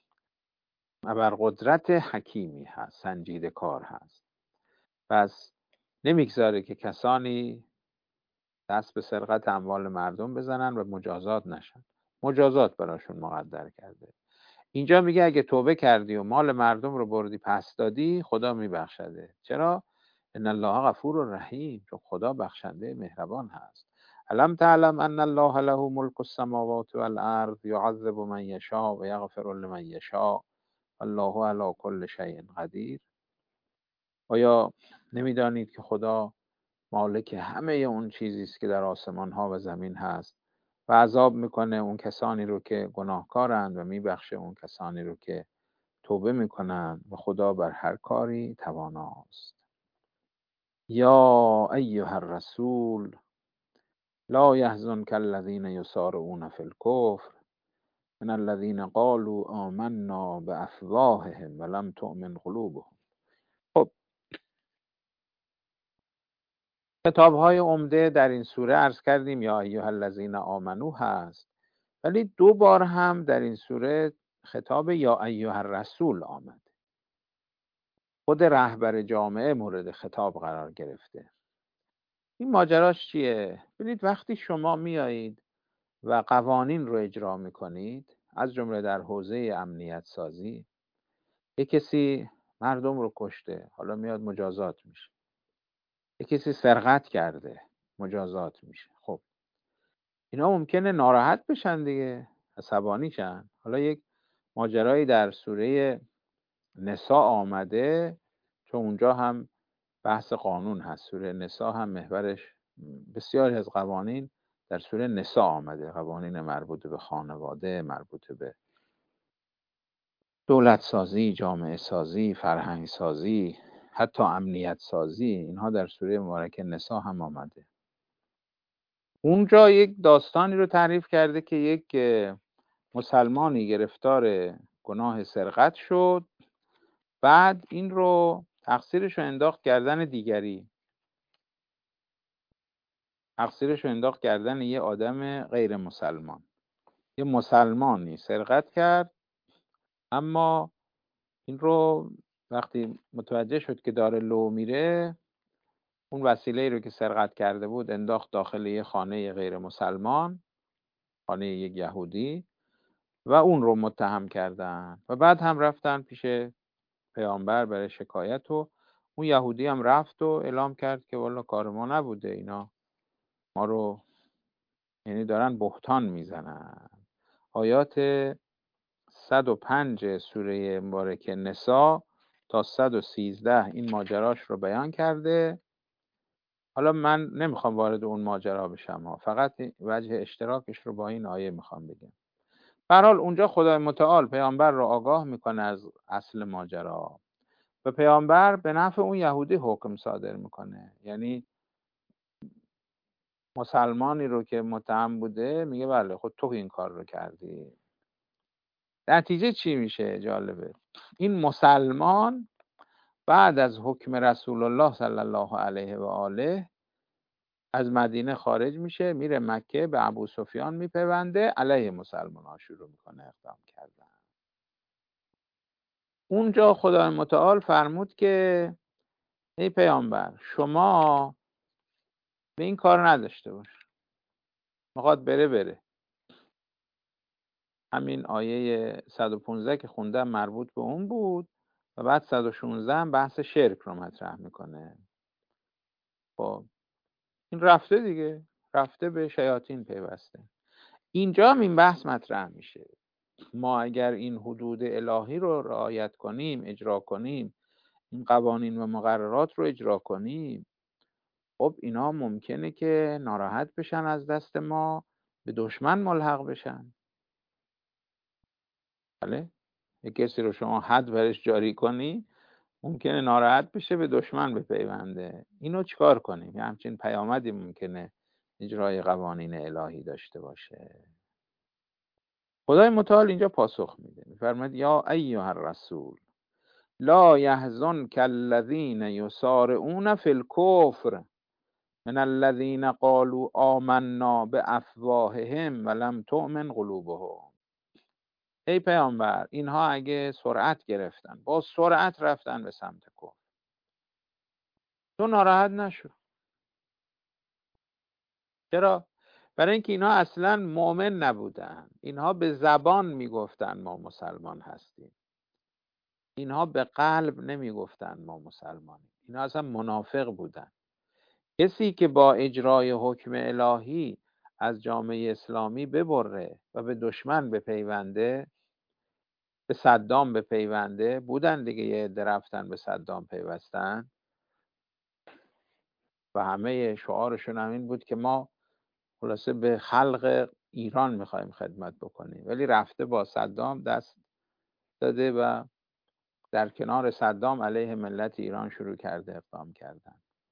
ابرقدرت حکیمی هست، سنجیده کار هست. پس نمیگذاره که کسانی دست به سرقت اموال مردم بزنن و مجازات نشن، مجازات براشون مقدر کرده. اینجا میگه اگه توبه کردی و مال مردم رو بردی پس دادی، خدا میبخشده. چرا؟ ان الله غفور رحیم، چون خدا بخشنده مهربان هست. الم تعلم ان الله له ملک السماوات والارض یعذب من یشاء و یغفر لمن یشاء الله علی کل شیء قدیر. آیا نمیدانید که خدا مالک همه اون چیزی است که در آسمان ها و زمین هست و عذاب میکنه اون کسانی رو که گناهکارند و میبخشه اون کسانی رو که توبه میکنند و خدا بر هر کاری تواناست. یا ایها الرسول لا يحزنك الذين يسارعون في الكفر من الذين قالوا آمنا بافواههم ولم تؤمن قلوبهم. خب کتاب‌های عمده در این سوره عرض کردیم یا ایها الذین آمنو هست ولی 2 بار هم در این سوره خطاب یا ایها الرسول آمد. خود رهبر جامعه مورد خطاب قرار گرفته. این ماجراش چیه؟ ببینید وقتی شما میایید و قوانین رو اجرا میکنید، از جمله در حوزه امنیت سازی، یک کسی مردم رو کشته، حالا میاد مجازات میشه. یک کسی سرقت کرده، مجازات میشه. خب اینا ممکنه ناراحت بشن دیگه، عصبانی شن. حالا یک ماجرایی در سوره نساء آمده، چون اونجا هم بحث قانون هست. سوره نساء هم محورش بسیاری از قوانین در سوره نساء آمده، قوانین مربوط به خانواده، مربوط به دولت سازی، جامعه سازی، فرهنگ سازی، حتی امنیت سازی، اینها در سوره مبارکه نساء هم آمده. اونجا یک داستانی رو تعریف کرده که یک مسلمانی گرفتار گناه سرقت شد، بعد این رو تقصیرش رو انداخت گردن دیگری، تقصیرش رو انداخت گردن یه آدم غیر مسلمان. یه مسلمانی سرقت کرد، اما این رو وقتی متوجه شد که داره لو میره، اون وسیله رو که سرقت کرده بود انداخت داخل یه خانه غیر مسلمان، خانه یک یهودی، و اون رو متهم کردن و بعد هم رفتن پیش پیامبر برای شکایت و اون یهودی هم رفت و اعلام کرد که والا کار ما نبوده، اینا ما رو یعنی دارن بهتان میزنن. آیات 105 سوره مبارکه نساء تا 113 این ماجراش رو بیان کرده. حالا من نمیخوام وارد اون ماجرا بشم فقط وجه اشتراکش رو با این آیه میخوام بگم. به هر حال اونجا خدای متعال پیامبر رو آگاه میکنه از اصل ماجرا و پیامبر به نفع اون یهودی حکم صادر میکنه. یعنی مسلمانی رو که متهم بوده میگه بله خود تو این کار رو کردی. نتیجه چی میشه؟ جالبه. این مسلمان بعد از حکم رسول الله صلی الله علیه و آله از مدینه خارج میشه، میره مکه، به ابو سفیان میپیونده، علیه مسلمان ها شروع میکنه اقدام کردن. اونجا خدای متعال فرمود که ای پیامبر شما به این کار نداشته باش، میخواد بره. همین آیه 115 که خوندم مربوط به اون بود و بعد 116 هم بحث شرک رو مطرح میکنه. خب این رفته دیگه، رفته به شیاطین پیوسته. اینجا هم این بحث مطرح میشه. ما اگر این حدود الهی رو رعایت کنیم، اجرا کنیم، این قوانین و مقررات رو اجرا کنیم، خب اینا ممکنه که ناراحت بشن از دست ما، به دشمن ملحق بشن. بله، یک کسی رو شما حد برش جاری کنی ممکنه ناراحت بشه، به دشمن بپیونده. اینو چیکار کنیم؟ یه همچین پیامدی ممکنه اجرای قوانین الهی داشته باشه. خدای متعال اینجا پاسخ میده، میفرماید یا ایها الرسول لا یحزنک الذین یسارعون فی الکفر من الذین قالوا آمنا بافواههم ولم تؤمن قلوبهم. ای پیامبر اینها اگه سرعت گرفتن، با سرعت رفتن به سمت کفر، تو ناراحت نشو. چرا؟ برای اینکه اینها اصلا مؤمن نبودن. اینها به زبان میگفتن ما مسلمان هستیم، اینها به قلب نمیگفتن ما مسلمانیم. اینها اصلا منافق بودن. کسی که با اجرای حکم الهی از جامعه اسلامی ببره و به دشمن بپیونده، به صدام بپیونده، بودن دیگه یه عده رفتن به صدام پیوستن و همه شعارشون هم این بود که ما خلاصه به خلق ایران میخوایم خدمت بکنیم، ولی رفته با صدام دست داده و در کنار صدام علیه ملت ایران شروع کرده اقدام کردن.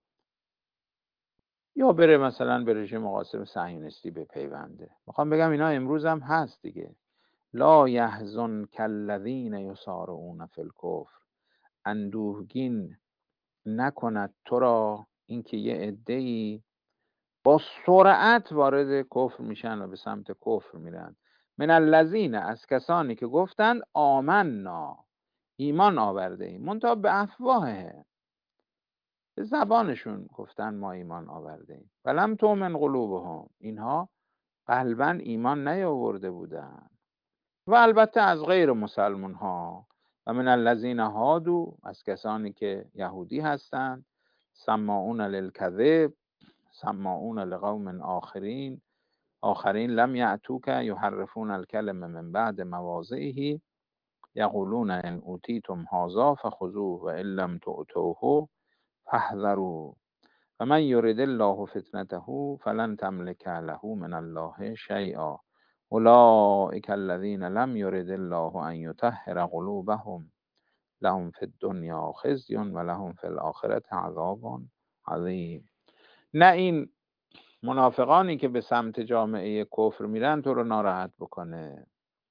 یا بره مثلا به رژیم قاسم صهیونیستی بپیونده. میخوام بگم اینا امروز هم هست دیگه. لا یحزنک الذین یسارعون فی الکفر، اندوهگین نکند تو را اینکه یه عده‌ای با سرعت وارد کفر میشن و به سمت کفر میرن. من الذین، از کسانی که گفتند آمنا، ایمان آورده ایم، منتها به افواه، به زبانشون گفتن ما ایمان آورده ایم، ولم تؤمن قلوبهم، اینها قلبا ایمان نیاورده بودند. و البته از غیر مسلمان ها، و من الذین هادو، از کسانی که یهودی هستند، سماعون للکذب، سماعون لقوم آخرین لم یأتوک یحرفون الکلم من بعد مواضعه یقولون ان اوتیتم هذا فخذوه و ان لم تؤتوه فاحذروا و من یرد الله فتنته فلن تملک له من الله شیئا اولئک الذین لم یرد الله ان یطهر قلوبهم لهم فی الدنیا خزی و لهم فی الآخرة عذاب عظیم. نه این منافقانی که به سمت جامعه کفر میرن تو رو ناراحت بکنه،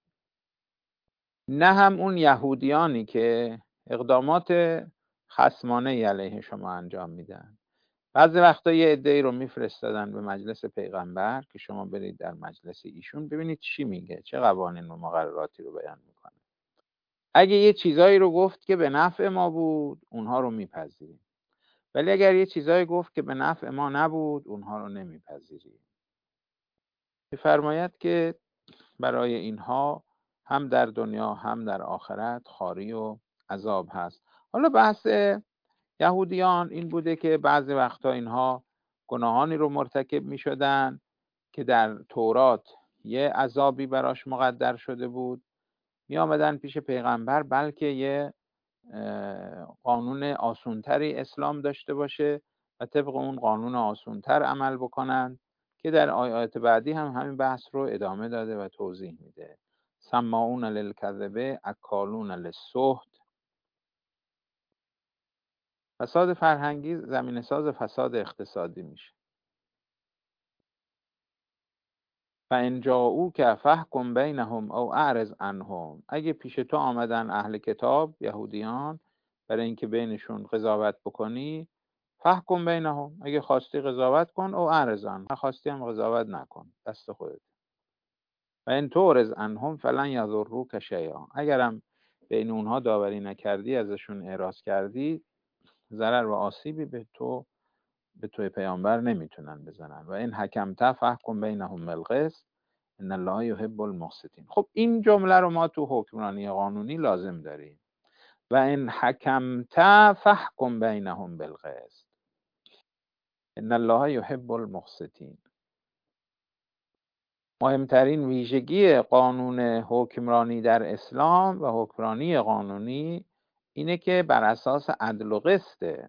نه هم اون یهودیانی که اقدامات خصمانه علیه شما انجام میدن. بعضی وقتا یه عده‌ای رو میفرستادن به مجلس پیغمبر که شما برید در مجلس ایشون ببینید چی میگه، چه قوانین و مقرراتی رو بیان میکنه. اگه یه چیزایی رو گفت که به نفع ما بود اونها رو میپذیریم، ولی اگر یه چیزایی گفت که به نفع ما نبود اونها رو نمیپذیریم. می‌فرماید که برای اینها هم در دنیا هم در آخرت خواری و عذاب هست. حالا بحث یهودیان این بوده که بعضی وقتا اینها گناهانی رو مرتکب می شدن که در تورات یه عذابی براش مقدر شده بود، می آمدن پیش پیغمبر بلکه یه قانون آسونتری اسلام داشته باشه و طبق اون قانون آسونتر عمل بکنن که در آیات بعدی هم همین بحث رو ادامه داده و توضیح میده. سماعون للکذبه اکالون للسحت. فساد فرهنگی زمینه ساز فساد اقتصادی میشه. فان جاءوک فاحکم بینهم او اعرض عنهم، اگه پیش تو آمدن اهل کتاب یهودیان برای اینکه بینشون قضاوت بکنی، فاحکم بینهم، اگه خواستی قضاوت کن، او اعرض عنهم، خواستی هم قضاوت نکن، دست خودت. و ان تعرض عنهم فلن یضروک شیئا، اگرم بین اونها داوری نکردی، ازشون اعراض کردی، ضرر و آسیبی به توی پیامبر نمیتونن بزنن. و این حکمت فحکم بینهم بالقسط ان الله یحب المقسطین. خب این جمله رو ما تو حکمرانی قانونی لازم داریم. و این حکمت فحکم بینهم بالقسط ان الله یحب المقسطین. مهمترین ویژگی قانون حکمرانی در اسلام و حکمرانی قانونی اینه که بر اساس عدل و قسطه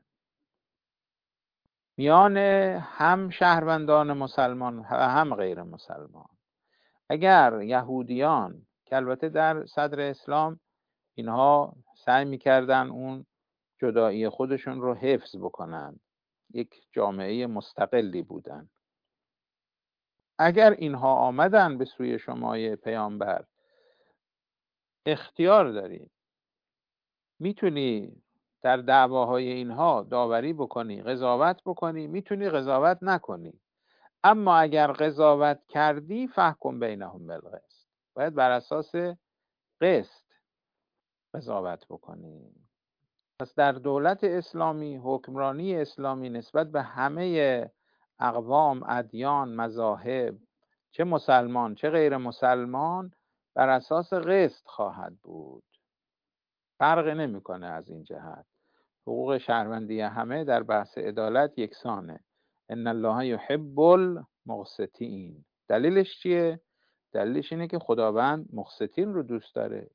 میان هم شهروندان مسلمان و هم غیر مسلمان. اگر یهودیان که البته در صدر اسلام اینها سعی میکردن اون جدایی خودشون رو حفظ بکنن، یک جامعه مستقلی بودن، اگر اینها آمدن به سوی شمای پیامبر، اختیار داری، میتونی در دعواهای اینها داوری بکنی، قضاوت بکنی، میتونی قضاوت نکنی. اما اگر قضاوت کردی فحکم بینهم بالقسط، باید بر اساس قسط قضاوت بکنی. پس در دولت اسلامی حکمرانی اسلامی نسبت به همه اقوام، ادیان، مذاهب، چه مسلمان چه غیر مسلمان، بر اساس قسط خواهد بود. فرق نمیکنه از این جهت. حقوق شهروندی همه در بحث عدالت یکسانه. ان الله یحب المقسطین. دلیلش چیه؟ دلیلش اینه که خداوند مقسطین رو دوست داره.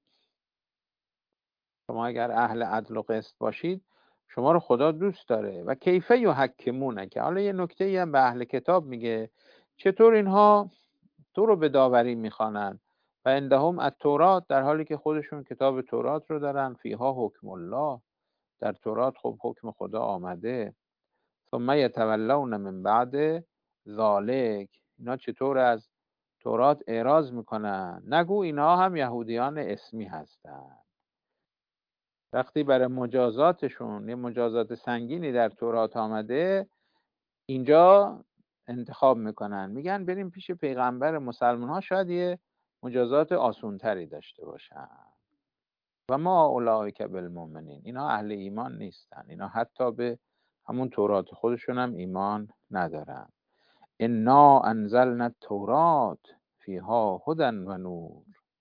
شما اگر اهل عدل و قسط باشید شما رو خدا دوست داره. و کیفه یحکمونه، که حالا یه نکته هم به اهل کتاب میگه چطور اینها تو رو به داوری میخوانن و عندهم التورات، در حالی که خودشون کتاب تورات رو دارن، فیها حکم الله، در تورات خب حکم خدا آمده. ثم یتولون من بعد ذالک، اینا چطور از تورات اعراض میکنن؟ نگو اینها هم یهودیان اسمی هستن. وقتی برای مجازاتشون یه مجازات سنگینی در تورات آمده، اینجا انتخاب میکنن، میگن بریم پیش پیغمبر مسلمان ها، شاید یه مجازات آسونتری داشته باشن. و ما اولئک بالمؤمنین، اینا اهل ایمان نیستن، اینا حتی به همون تورات خودشون هم ایمان ندارن. انا انزلنا التورات فیها هدی و نور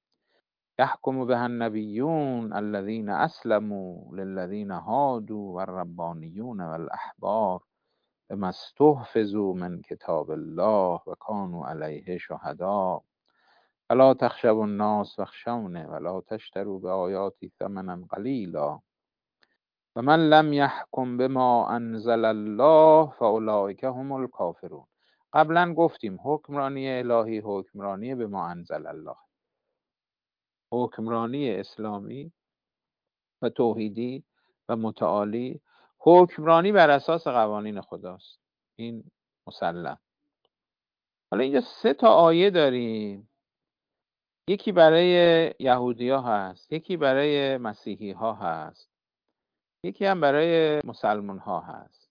یحکم بها النبیون الذین اسلموا للذین هادوا والربانیون والاحبار بما استحفظوا من کتاب الله و کانوا علیه شهداء فلا تخشوا الناس واخشونی ولا تشتروا بآیاتی ثمنا قلیلا و من لم یحکم بما انزل الله فاولئک هم الکافرون. قبلا گفتیم حکمرانی الهی حکمرانی به ما انزل الله، حکمرانی اسلامی و توحیدی و متعالی، حکمرانی بر اساس قوانین خداست، این مسلم. حالا اینجا 3 آیه داریم، یکی برای یهودی ها هست، یکی برای مسیحی ها هست، یکی هم برای مسلمان ها هست.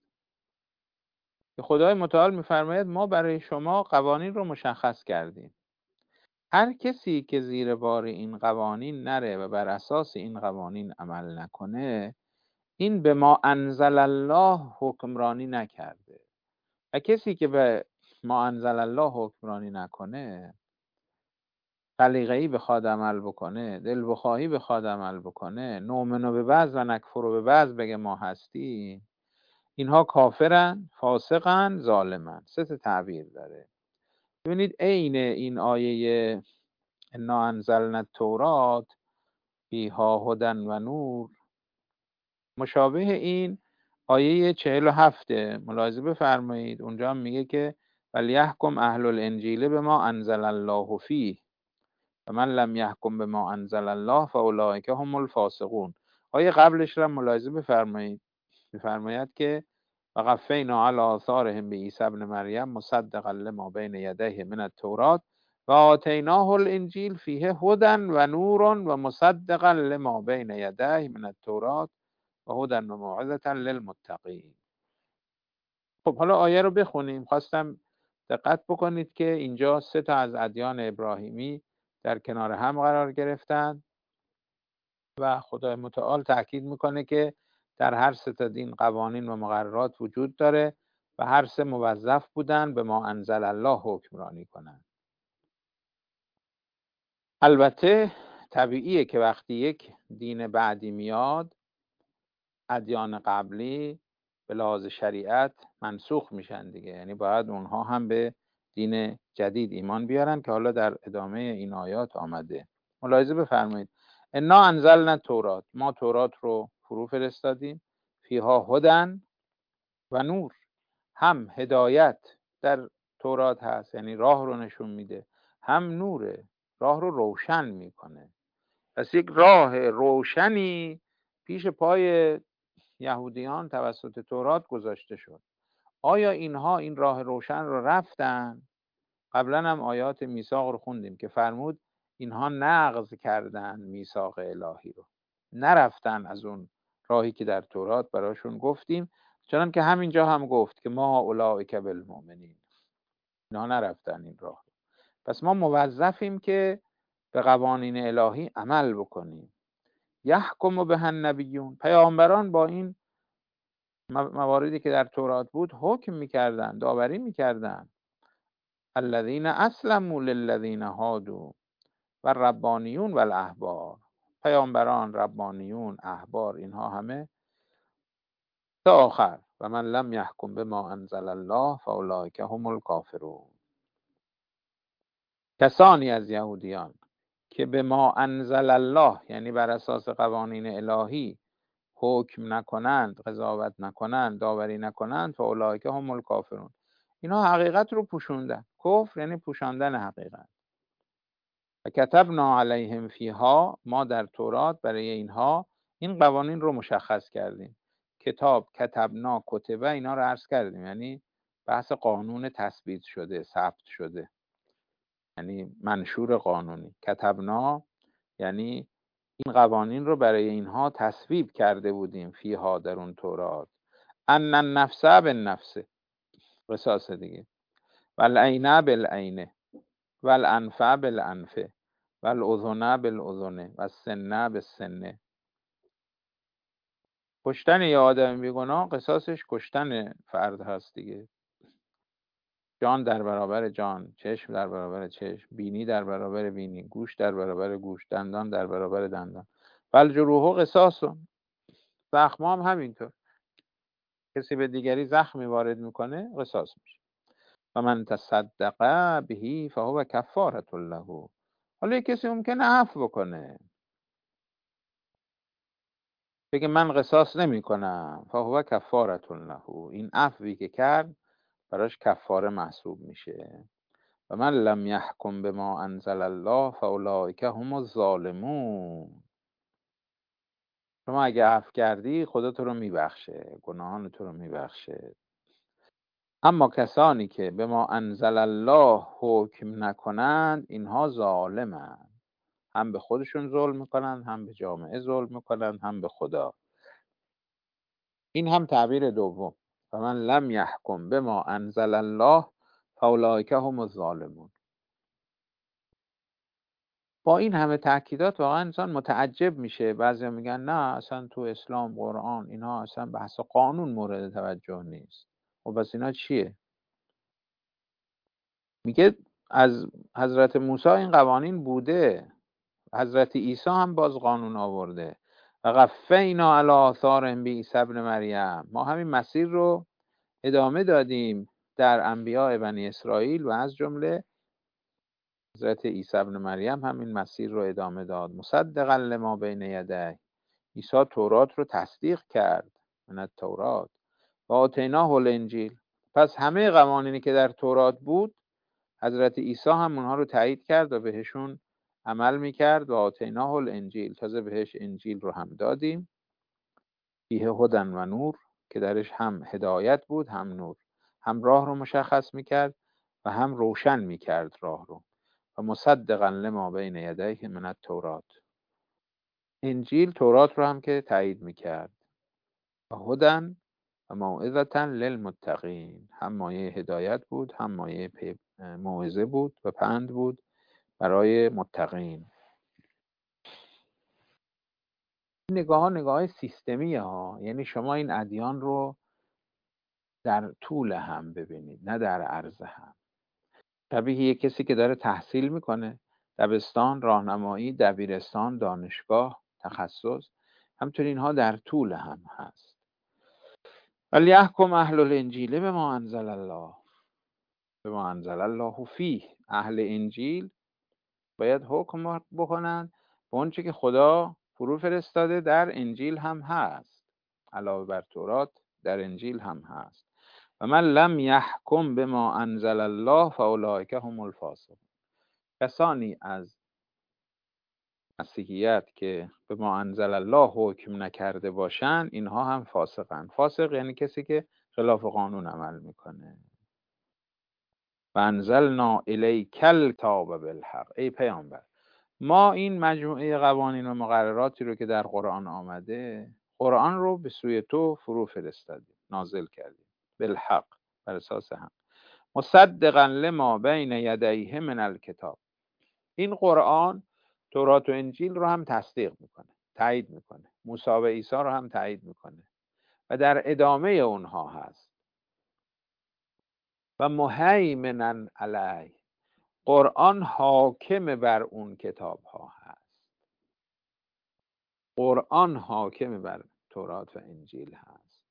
خدای متعال میفرماید ما برای شما قوانین رو مشخص کردیم، هر کسی که زیر بار این قوانین نره و بر اساس این قوانین عمل نکنه، این به ما انزل الله حکمرانی نکرده. و کسی که به ما انزل الله حکمرانی نکنه، سلیقه‌ای بخواد عمل بکنه، دل بخواهی بخواد عمل بکنه، نؤمن به بعض و نکفر به بعض بگه ما هستی، اینها کافرن، فاسقن، ظالمن. 3 تعبیر داره. ببینید عین این آیه انا انزلنا التورات فیها هدی و نور مشابه این آیه 47 ملاحظه بفرمایید. اونجا هم میگه که ولیحکم اهل الانجیل بما انزل الله فیه و من لم یحکم بما انزل الله فاولئک هم الفاسقون. آیه قبلش را ملاحظه بفرمایید، میفرماید که وقفینا علی آثارهم بعیسی ابن مریم مصدقا لما بین یدیه من التوراة و آتیناه الانجیل فیه هدی و نور و مصدقا لما بین یدیه من التوراة و هدی و موعظة للمتقین. خب حالا آیه رو بخونیم. خواستم دقت بکنید که اینجا 3 از ادیان ابراهیمی در کنار هم قرار گرفتن و خدای متعال تأکید میکنه که در هر 3 دین قوانین و مقررات وجود داره و هر 3 موظف بودن به ما انزل الله حکمرانی کنن. البته طبیعیه که وقتی یک دین بعدی میاد، ادیان قبلی به لحاظ شریعت منسوخ میشن دیگه، یعنی باید اونها هم به دین جدید ایمان بیارن که حالا در ادامه این آیات آمده. ملاحظه بفرمایید انا انزلنا التورات، ما تورات رو فرو فرستادیم، فیها هدی و نور، هم هدایت در تورات هست یعنی راه رو نشون میده، هم نوره، راه رو روشن میکنه. پس یک راه روشنی پیش پای یهودیان توسط تورات گذاشته شد. آیا اینها این راه روشن رو رفتن؟ قبلا هم آیات میثاق رو خوندیم که فرمود اینها نقض کردن میثاق الهی رو، نرفتن از اون راهی که در تورات براشون گفتیم. چنان که همینجا هم گفت که ما اولئک بالمؤمنین، اینها نرفتن این راه. پس ما موظفیم که به قوانین الهی عمل بکنیم. یحکم بها النبیون، پیامبران با این مواردی که در تورات بود حکم میکردن، داوری میکردن. الذین اسلموا للذین هادوا و ربانیون و الاحبار، پیامبران، ربانیون، احبار، اینها همه تا آخر و من لم یحکم بما انزل الله فاولئک هم الکافرون. کسانی از یهودیان که به ما انزل الله یعنی بر اساس قوانین الهی حکم نکنند، قضاوت نکنند، داوری نکنند، فاولئک هم الکافرون، اینا حقیقت رو پوشوندن. کفر یعنی پوشاندن حقیقت. و کتبنا علیهم فیها، ما در تورات برای اینها این قوانین رو مشخص کردیم. کتاب، کتبنا، کتبه، اینا رو عرض کردیم، یعنی بحث قانون تثبیت شده، ثبت شده، یعنی منشور قانونی. کتبنا یعنی این قوانین رو برای اینها تصویب کرده بودیم، فیها در اون تورات. ان النفس بالنفس، قصاص دیگه، والعین بالعین، والانف بالانف، و الاذن بالاذن و السن بالسن. کشتن یه آدم بیگناه قصاصش کشتن فرد هست دیگه. جان در برابر جان، چشم در برابر چشم، بینی در برابر بینی، گوش در برابر گوش، دندان در برابر دندان. والجروح قصاص. زخم هم همینطور. کسی به دیگری زخمی وارد میکنه قصاص میشه. و من تصدق به فهو کفارة له. حالا کسی ممکنه عفو بکنه، بگه من قصاص نمی کنم، فهو کفارة له، این عفوی که کرد براش کفاره محسوب میشه. و من لم یحکم بما انزل الله فاولئک هم الظالمون. شما اگه عفو کردی خدا تو رو میبخشه، گناهان تو رو میبخشه. اما کسانی که به ما انزل الله حکم نکنند اینها ظالمند. هم به خودشون ظلم میکنند، هم به جامعه ظلم میکنند، هم به خدا. این هم تعبیر دوم. و من لم یحکم به ما انزل الله فاولئک هم الظالمون. با این همه تأکیدات واقعا انسان متعجب میشه. بعضیا میگن نه اصلا تو اسلام قرآن اینها اصلا بحث قانون مورد توجه نیست. و بس اینا چیه؟ میگه از حضرت موسی این قوانین بوده، حضرت عیسی هم باز قانون آورده. و قفینا علی آثارهم بعیسی ابن مریم. ما همین مسیر رو ادامه دادیم در انبیاء بنی اسرائیل و از جمله حضرت عیسی ابن مریم هم این مسیر رو ادامه داد. مصدقا لما بین یدیه. عیسی تورات رو تصدیق کرد، من التورات و آتیناه الانجیل. پس همه قوانینی که در تورات بود حضرت عیسی هم اونها رو تایید کرد و بهشون عمل میکرد. و آتیناه الانجیل، تازه بهش انجیل رو هم دادیم. فیه هدن و نور، که درش هم هدایت بود هم نور، هم راه رو مشخص میکرد و هم روشن میکرد راه رو. و مصدقا لما بین یدیه من التورات. انجیل تورات رو هم که تایید میکرد. و هدن و موعظة للمتقین، هم مایه هدایت بود، هم مایه موعظه بود و پند بود برای متقین. این نگاه های سیستمی ها، یعنی شما این ادیان رو در طول هم ببینید نه در عرض هم. شبیه یک کسی که داره تحصیل میکنه، دبستان، راهنمایی، دبیرستان، دانشگاه، تخصص، همطور اینها در طول هم هست. ولیحکم اهل الانجیل بما انزل الله. بما انزل الله فیه. اهل انجیل باید حکم بکنن به اونچه که خدا فرو فرستاده در انجیل هم هست، علاوه بر تورات در انجیل هم هست. و من لم یحکم بما انزل الله فاولئک هم الفاسقون. کسانی از مسیحیت که به ما انزل الله حکم نکرده باشن اینها هم فاسقن. فاسق یعنی کسی که خلاف قانون عمل میکنه. و انزلنا الیک الکتاب بالحق. ای پیامبر، ما این مجموعه قوانین و مقرراتی رو که در قرآن آمده، قرآن رو به سوی تو فرو فرستادیم، نازل کردیم، بالحق، بر اساس هم، مصدقا لما بین یدیه من الکتاب. این قرآن تورات و انجیل رو هم تصدیق میکنه، تایید میکنه، موسی و عیسی رو هم تایید میکنه و در ادامه اونها هست. و مهیمنا علیه. قرآن حاکم بر اون کتاب ها هست. قرآن حاکم بر تورات و انجیل هست.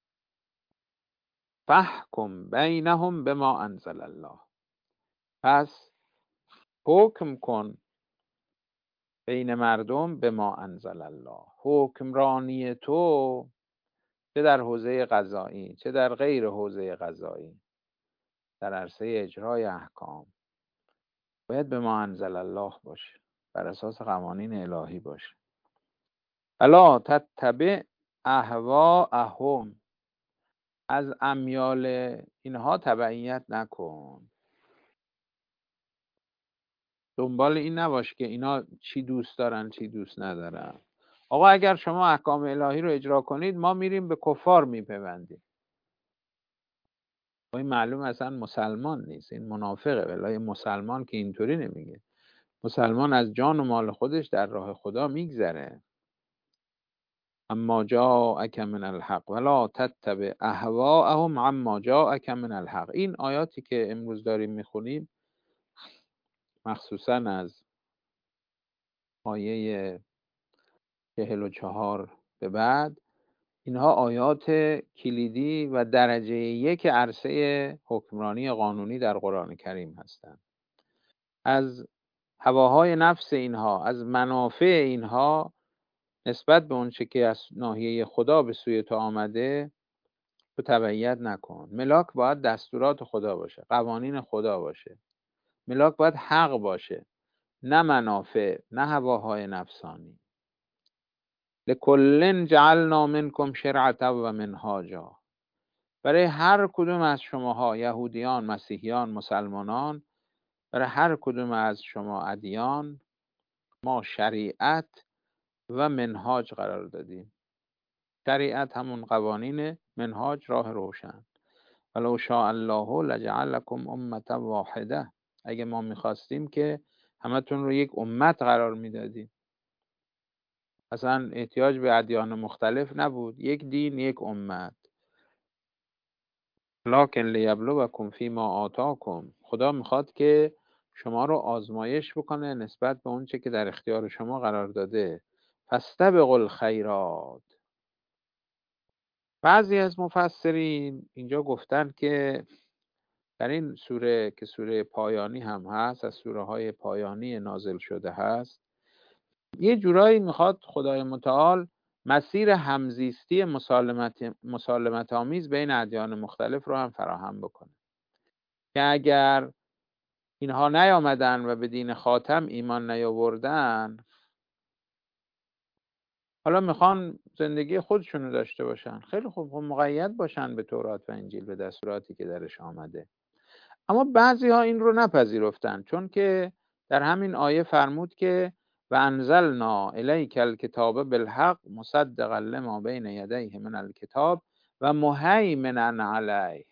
فحکم بینهم بما انزل الله. پس حکم کن بین مردم بما انزل الله. حکمرانی تو چه در حوزه قضایی چه در غیر حوزه قضایی، در عرصه اجرای احکام، باید بما انزل الله باشه، بر اساس قوانین الهی باشه. الا تتبع اهواءهم. از امیال اینها تبعیت نکن. دنبال این نباش که اینا چی دوست دارن چی دوست ندارن. آقا اگر شما احکام الهی رو اجرا کنید ما میریم به کفار میپیوندیم. این معلوم اصلا مسلمان نیست، این منافقه. ولی مسلمان که اینطوری نمیگه. مسلمان از جان و مال خودش در راه خدا میگذره. اما جاءک من الحق ولا تتبع اهواءهم عما جاءک من الحق. این آیاتی که امروز داریم میخونیم، مخصوصا از آیه 44 به بعد، اینها آیات کلیدی و درجه یک عرصه حکمرانی قانونی در قرآن کریم هستند. از هواهای نفس اینها، از منافع اینها نسبت به اون چه که از ناحیه خدا به سوی تو آمده تو تبعیت نکن. ملاک باید دستورات خدا باشه، قوانین خدا باشه. ملاک باید حق باشه، نه منافع، نه هواهای نفسانی. لکل جعلنا منکم شرعة و منهاجا. برای هر کدوم از شماها، یهودیان، مسیحیان، مسلمانان، برای هر کدوم از شما ادیان ما شریعت و منهاج قرار دادیم. شریعت همون قوانین، منهاج راه روشن. ولو شاء الله لجعلکم امة واحده. اگه ما میخواستیم که همتون رو یک امت قرار میدادیم. اصلا احتیاج به ادیان مختلف نبود، یک دین، یک امت. لکن لیبلوکم فیما آتاکم. خدا میخواد که شما رو آزمایش بکنه نسبت به اون چه که در اختیار شما قرار داده. فاستبقوا الخیرات. بعضی از مفسرین اینجا گفتن که در این سوره که سوره پایانی هم هست، از سوره های پایانی نازل شده هست، یه جورایی میخواد خدای متعال مسیر همزیستی مسالمت آمیز بین ادیان مختلف رو هم فراهم بکنه، که اگر اینها نیامدن و به دین خاتم ایمان نیاوردن، حالا میخوان زندگی خودشونو داشته باشن، خیلی خوب، مقید باشن به تورات و انجیل، به دستوراتی که درش آمده. اما بعضی ها این رو نپذیرفتن، چون که در همین آیه فرمود که و انزلنا الیک الکتاب بالحق مصدقا لما بین یدیه من الکتاب و مهیمنا علیه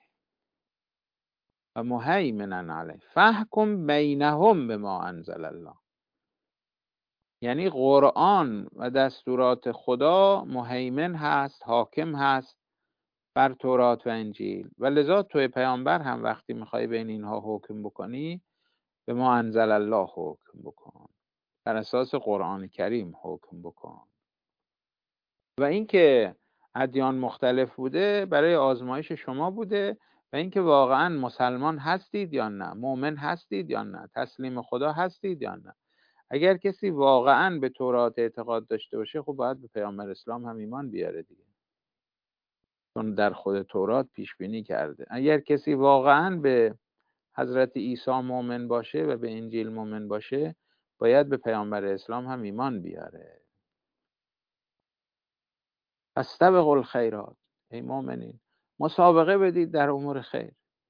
فاحکم بینهم بما انزل الله. یعنی قرآن و دستورات خدا مهیمن هست، حاکم هست بر تورات و انجیل، و لذا توی پیامبر هم وقتی میخوای بین اینها حکم بکنی، به ما انزل الله حکم بکن، بر اساس قرآن کریم حکم بکن. و اینکه ادیان مختلف بوده برای آزمایش شما بوده، و اینکه واقعا مسلمان هستید یا نه، مؤمن هستید یا نه، تسلیم خدا هستید یا نه. اگر کسی واقعا به تورات اعتقاد داشته باشه، خب باید به پیامبر اسلام هم ایمان بیاره دیگه، چون در خود تورات پیش بینی کرده. اگر کسی واقعا به حضرت عیسی مؤمن باشه و به انجیل مؤمن باشه، باید به پیامبر اسلام هم ایمان بیاره. فاستبقوا الخیرات. ای مؤمنین، مسابقه بدید در امور خیر.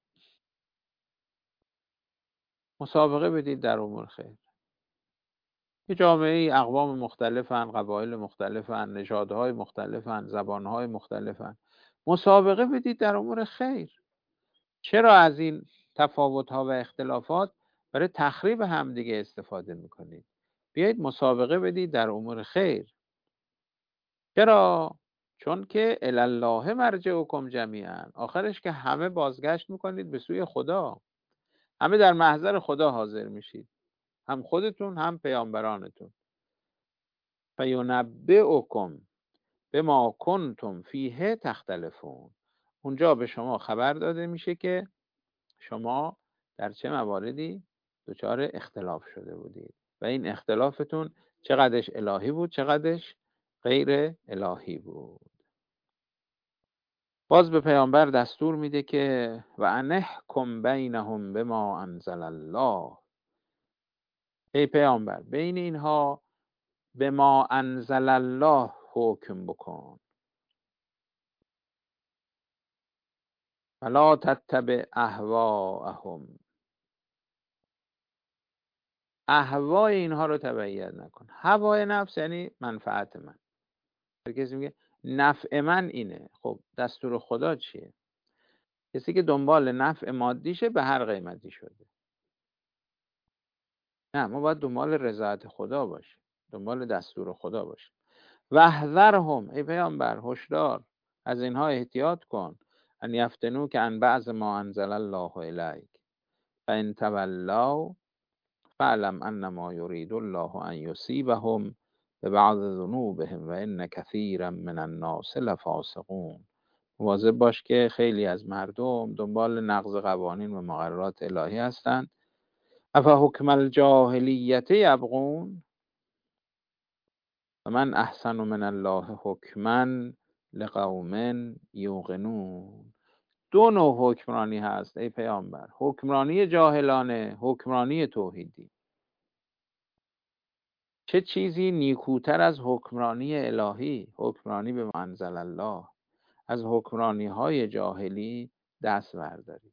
مسابقه بدید در امور خیر. یه جامعه اقوام مختلفن، قبایل مختلفن، نژادهای مختلفن، زبانهای مختلفن. مسابقه بدید در امور خیر. چرا از این تفاوت‌ها و اختلافات برای تخریب همدیگه استفاده میکنید؟ بیایید مسابقه بدید در امور خیر. چرا؟ چون که الی الله مرجعکم جمیعا. آخرش که همه بازگشت میکنید به سوی خدا. همه در محضر خدا حاضر میشید، هم خودتون هم پیامبرانتون. فینبئکم بما کنتم فیه تختلفون. اونجا به شما خبر داده میشه که شما در چه مواردی دچار اختلاف شده بودید و این اختلافتون چقدرش الهی بود، چقدرش غیر الهی بود. باز به پیامبر دستور میده که و انحکم بینهم بما انزل الله. ای پیامبر، بین اینها بما انزل الله حکم بکن. ولا تتبع اهواءهم. اهوای اینها رو تبعیت نکن. هوای نفس یعنی منفعت من. کسی میگه نفع من اینه، خب دستور خدا چیه؟ کسی که دنبال نفع مادیشه به هر قیمتی شده. نه، ما باید دنبال رضایت خدا باشیم، دنبال دستور خدا باشیم. واحذرهم، ای پیامبر هشدار، از اینها احتیاط کن، ان یفتنوک عن بعض ما انزل الله الیک فان تولوا فاعلم انما یرید الله ان یصیبهم ببعض ذنوبهم و ان کثیرا من الناس لفاسقون. مواظب باش که خیلی از مردم دنبال نقض قوانین و مقررات الهی هستند. افحکم الجاهلیت یبغون و من احسن من الله حکما لقوم یوقنون. دو نوع حکمرانی هست ای پیامبر، حکمرانی جاهلانه، حکمرانی توحیدی. چه چیزی نیکوتر از حکمرانی الهی، حکمرانی به انزل الله؟ از حکمرانی های جاهلی دست برداری.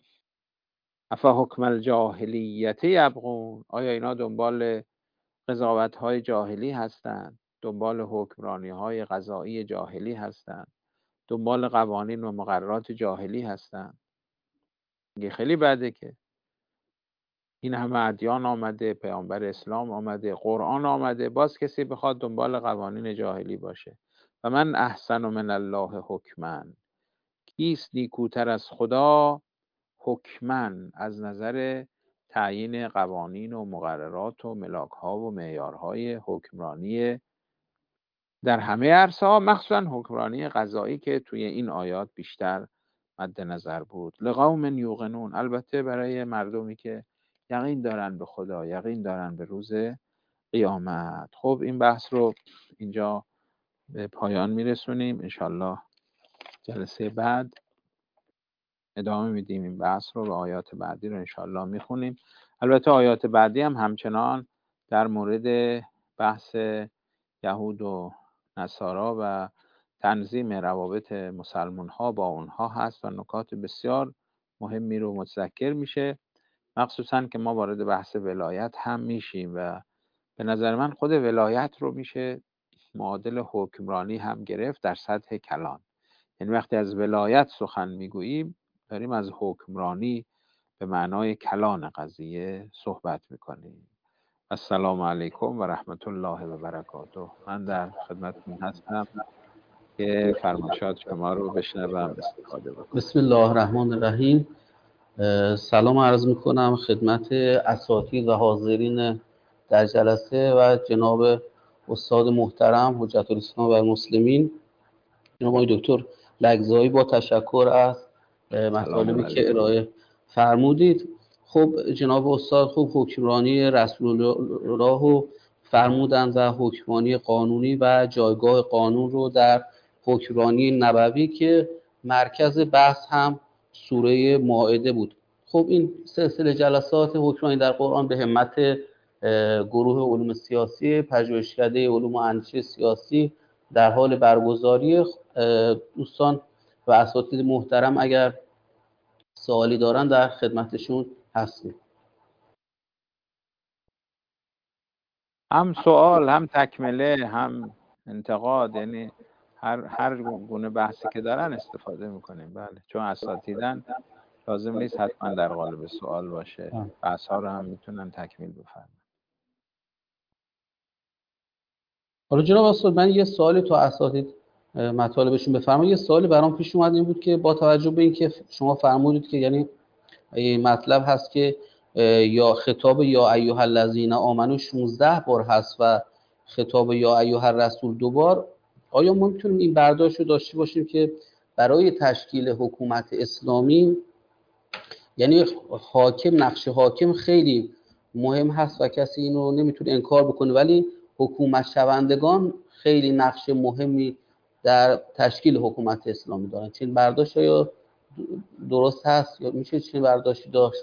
افحکم الجاهلیت یبغون، آیا اینا دنبال قضاوت های جاهلی هستند، دنبال حکمرانی های قضایی جاهلی هستند، دنبال قوانین و مقررات جاهلی هستند؟ میگه خیلی بده که این همه ادیان آمده، پیامبر اسلام آمده، قرآن آمده، باز کسی بخواد دنبال قوانین جاهلی باشه. و من احسن من الله حکما، کیست نیکوتر از خدا حکما، از نظر تعیین قوانین و مقررات و ملاک ها و معیارهای حکمرانی در همه عرصه‌ها، مخصوصا حکمرانی قضایی که توی این آیات بیشتر مد نظر بود. لقوم یوقنون، البته برای مردمی که یقین دارن به خدا، یقین دارن به روز قیامت. خب این بحث رو اینجا به پایان میرسونیم. انشالله جلسه بعد ادامه میدیم این بحث رو و آیات بعدی رو انشالله میخونیم. البته آیات بعدی هم همچنان در مورد بحث یهود و نصارا و تنظیم روابط مسلمان ها با اونها هست و نکات بسیار مهمی رو متذکر میشه، مخصوصا که ما وارد بحث ولایت هم میشیم و به نظر من خود ولایت رو میشه معادل حکمرانی هم گرفت در سطح کلان. یعنی وقتی از ولایت سخن میگوییم داریم از حکمرانی به معنای کلان قضیه صحبت میکنیم. السلام علیکم و رحمت الله و برکاته. من در خدمتتون هستم که فرمایشات شما رو بشنوم، استفاده بکنم. بسم الله الرحمن الرحیم. سلام عرض میکنم خدمت اساتید و حاضرین در جلسه و جناب استاد محترم حجت الاسلام و المسلمین جناب آقای دکتر لگزایی، با تشکر از مطالبی که ارائه فرمودید. خب جناب استاد خوب حکمرانی رسول الله رو فرمودند و حکمرانی قانونی و جایگاه قانون رو در حکمرانی نبوی که مرکز بحث هم سوره مائده بود. خب این سلسله جلسات حکمرانی در قرآن به همت گروه علوم سیاسی پژوهشکده علوم و اندیشه سیاسی در حال برگزاری. دوستان و اساتید محترم اگر سوالی دارن در خدمتشون هستیم. هم سوال، هم تکمله، هم انتقاد، یعنی هر گونه بحثی که دارن استفاده میکنیم. بله، چون اساتیدن لازم نیست حتما در قالب سوال باشه، بحث ها رو هم میتونن تکمیل بفرمایند. حالا جناب استاد من یه سوالی تو اساتید مطالبشون بفرمایید. یه سوالی برام پیش اومد، این بود که با توجه به اینکه شما فرمودید که یعنی مطلب هست که یا خطاب یا ایها الذین آمنو 16 بار هست و خطاب یا ایها الرسول 2 بار، آیا ما میتونیم این برداشت رو داشته باشیم که برای تشکیل حکومت اسلامی یعنی حاکم، نقش حاکم خیلی مهم هست و کسی اینو نمیتونه انکار بکنه، ولی حکومت شوندگان خیلی نقش مهمی در تشکیل حکومت اسلامی دارن؟ چنین برداشت یا درست هست یا میشه چنین برداشتی داشت؟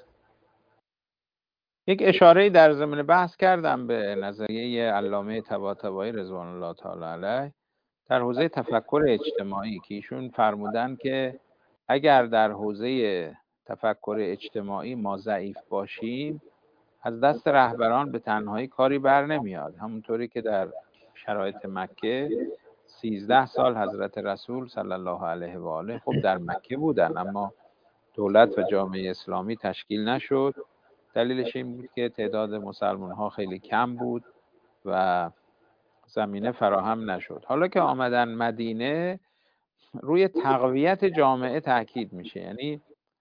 یک اشاره‌ای در ضمن بحث کردم به نظریه علامه طباطبایی رضوان الله تعالی علیه در حوزه تفکر اجتماعی که ایشون فرمودن که اگر در حوزه تفکر اجتماعی ما ضعیف باشیم از دست رهبران به تنهایی کاری بر نمیاد. همونطوری که در شرایط مکه 13 سال حضرت رسول صلی الله علیه و آله خب در مکه بودن، اما دولت و جامعه اسلامی تشکیل نشد. دلیلش این بود که تعداد مسلمان ها خیلی کم بود و زمینه فراهم نشد. حالا که آمدن مدینه، روی تقویت جامعه تاکید میشه. یعنی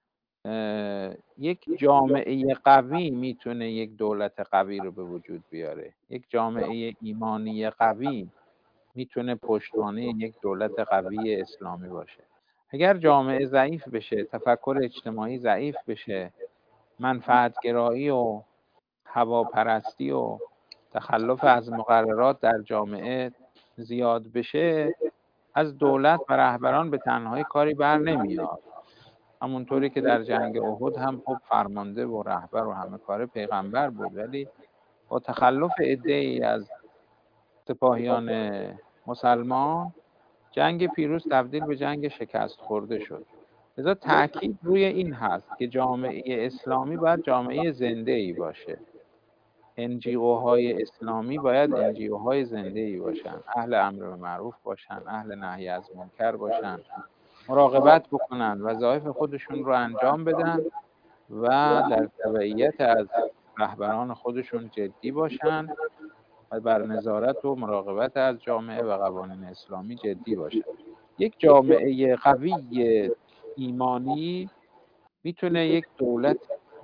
یک جامعه قوی میتونه یک دولت قوی رو به وجود بیاره. یک جامعه ایمانی قوی میتونه پشتوانه یک دولت قوی اسلامی باشه. اگر جامعه ضعیف بشه، تفکر اجتماعی ضعیف بشه، منفعتگرایی و هواپرستی و تخلف از مقررات در جامعه زیاد بشه، از دولت و رهبران به تنهایی کاری بر نمیاد. همونطوری که در جنگ احد هم خب فرمانده و رهبر و همه کار پیغمبر بود، ولی با تخلف عده‌ای از سپاهیان مسلمان جنگ پیروز تبدیل به جنگ شکست خورده شد. لذا تأکید روی این هست که جامعه اسلامی باید جامعه زنده‌ای باشه. NGO های اسلامی باید NGO های زنده‌ای باشن، اهل امر به معروف باشن، اهل نهی از منکر باشن، مراقبت بکنن، وظایف خودشون رو انجام بدن و در تبعیت از رهبران خودشون جدی باشن و بر نظارت و مراقبت از جامعه و قوانین اسلامی جدی باشن. یک جامعه قوی ایمانی میتونه یک دولت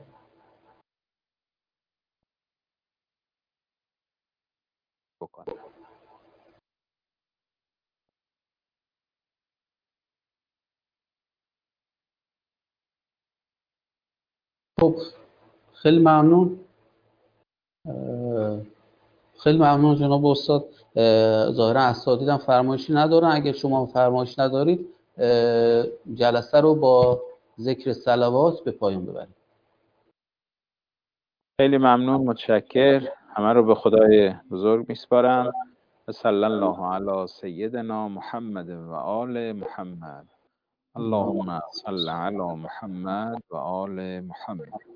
بکنه. خب خیلی ممنون. خیلی ممنون جناب استاد. ظاهرا اساتیدم فرمایشی ندارن. اگر شما فرمایش ندارید جلسه رو با ذکر صلوات به پایان ببرید. خیلی ممنون، متشکر. همه رو به خدای بزرگ میسپارم. و صلی الله علی سیدنا محمد و آل محمد. اللهم صل علی محمد و آل محمد.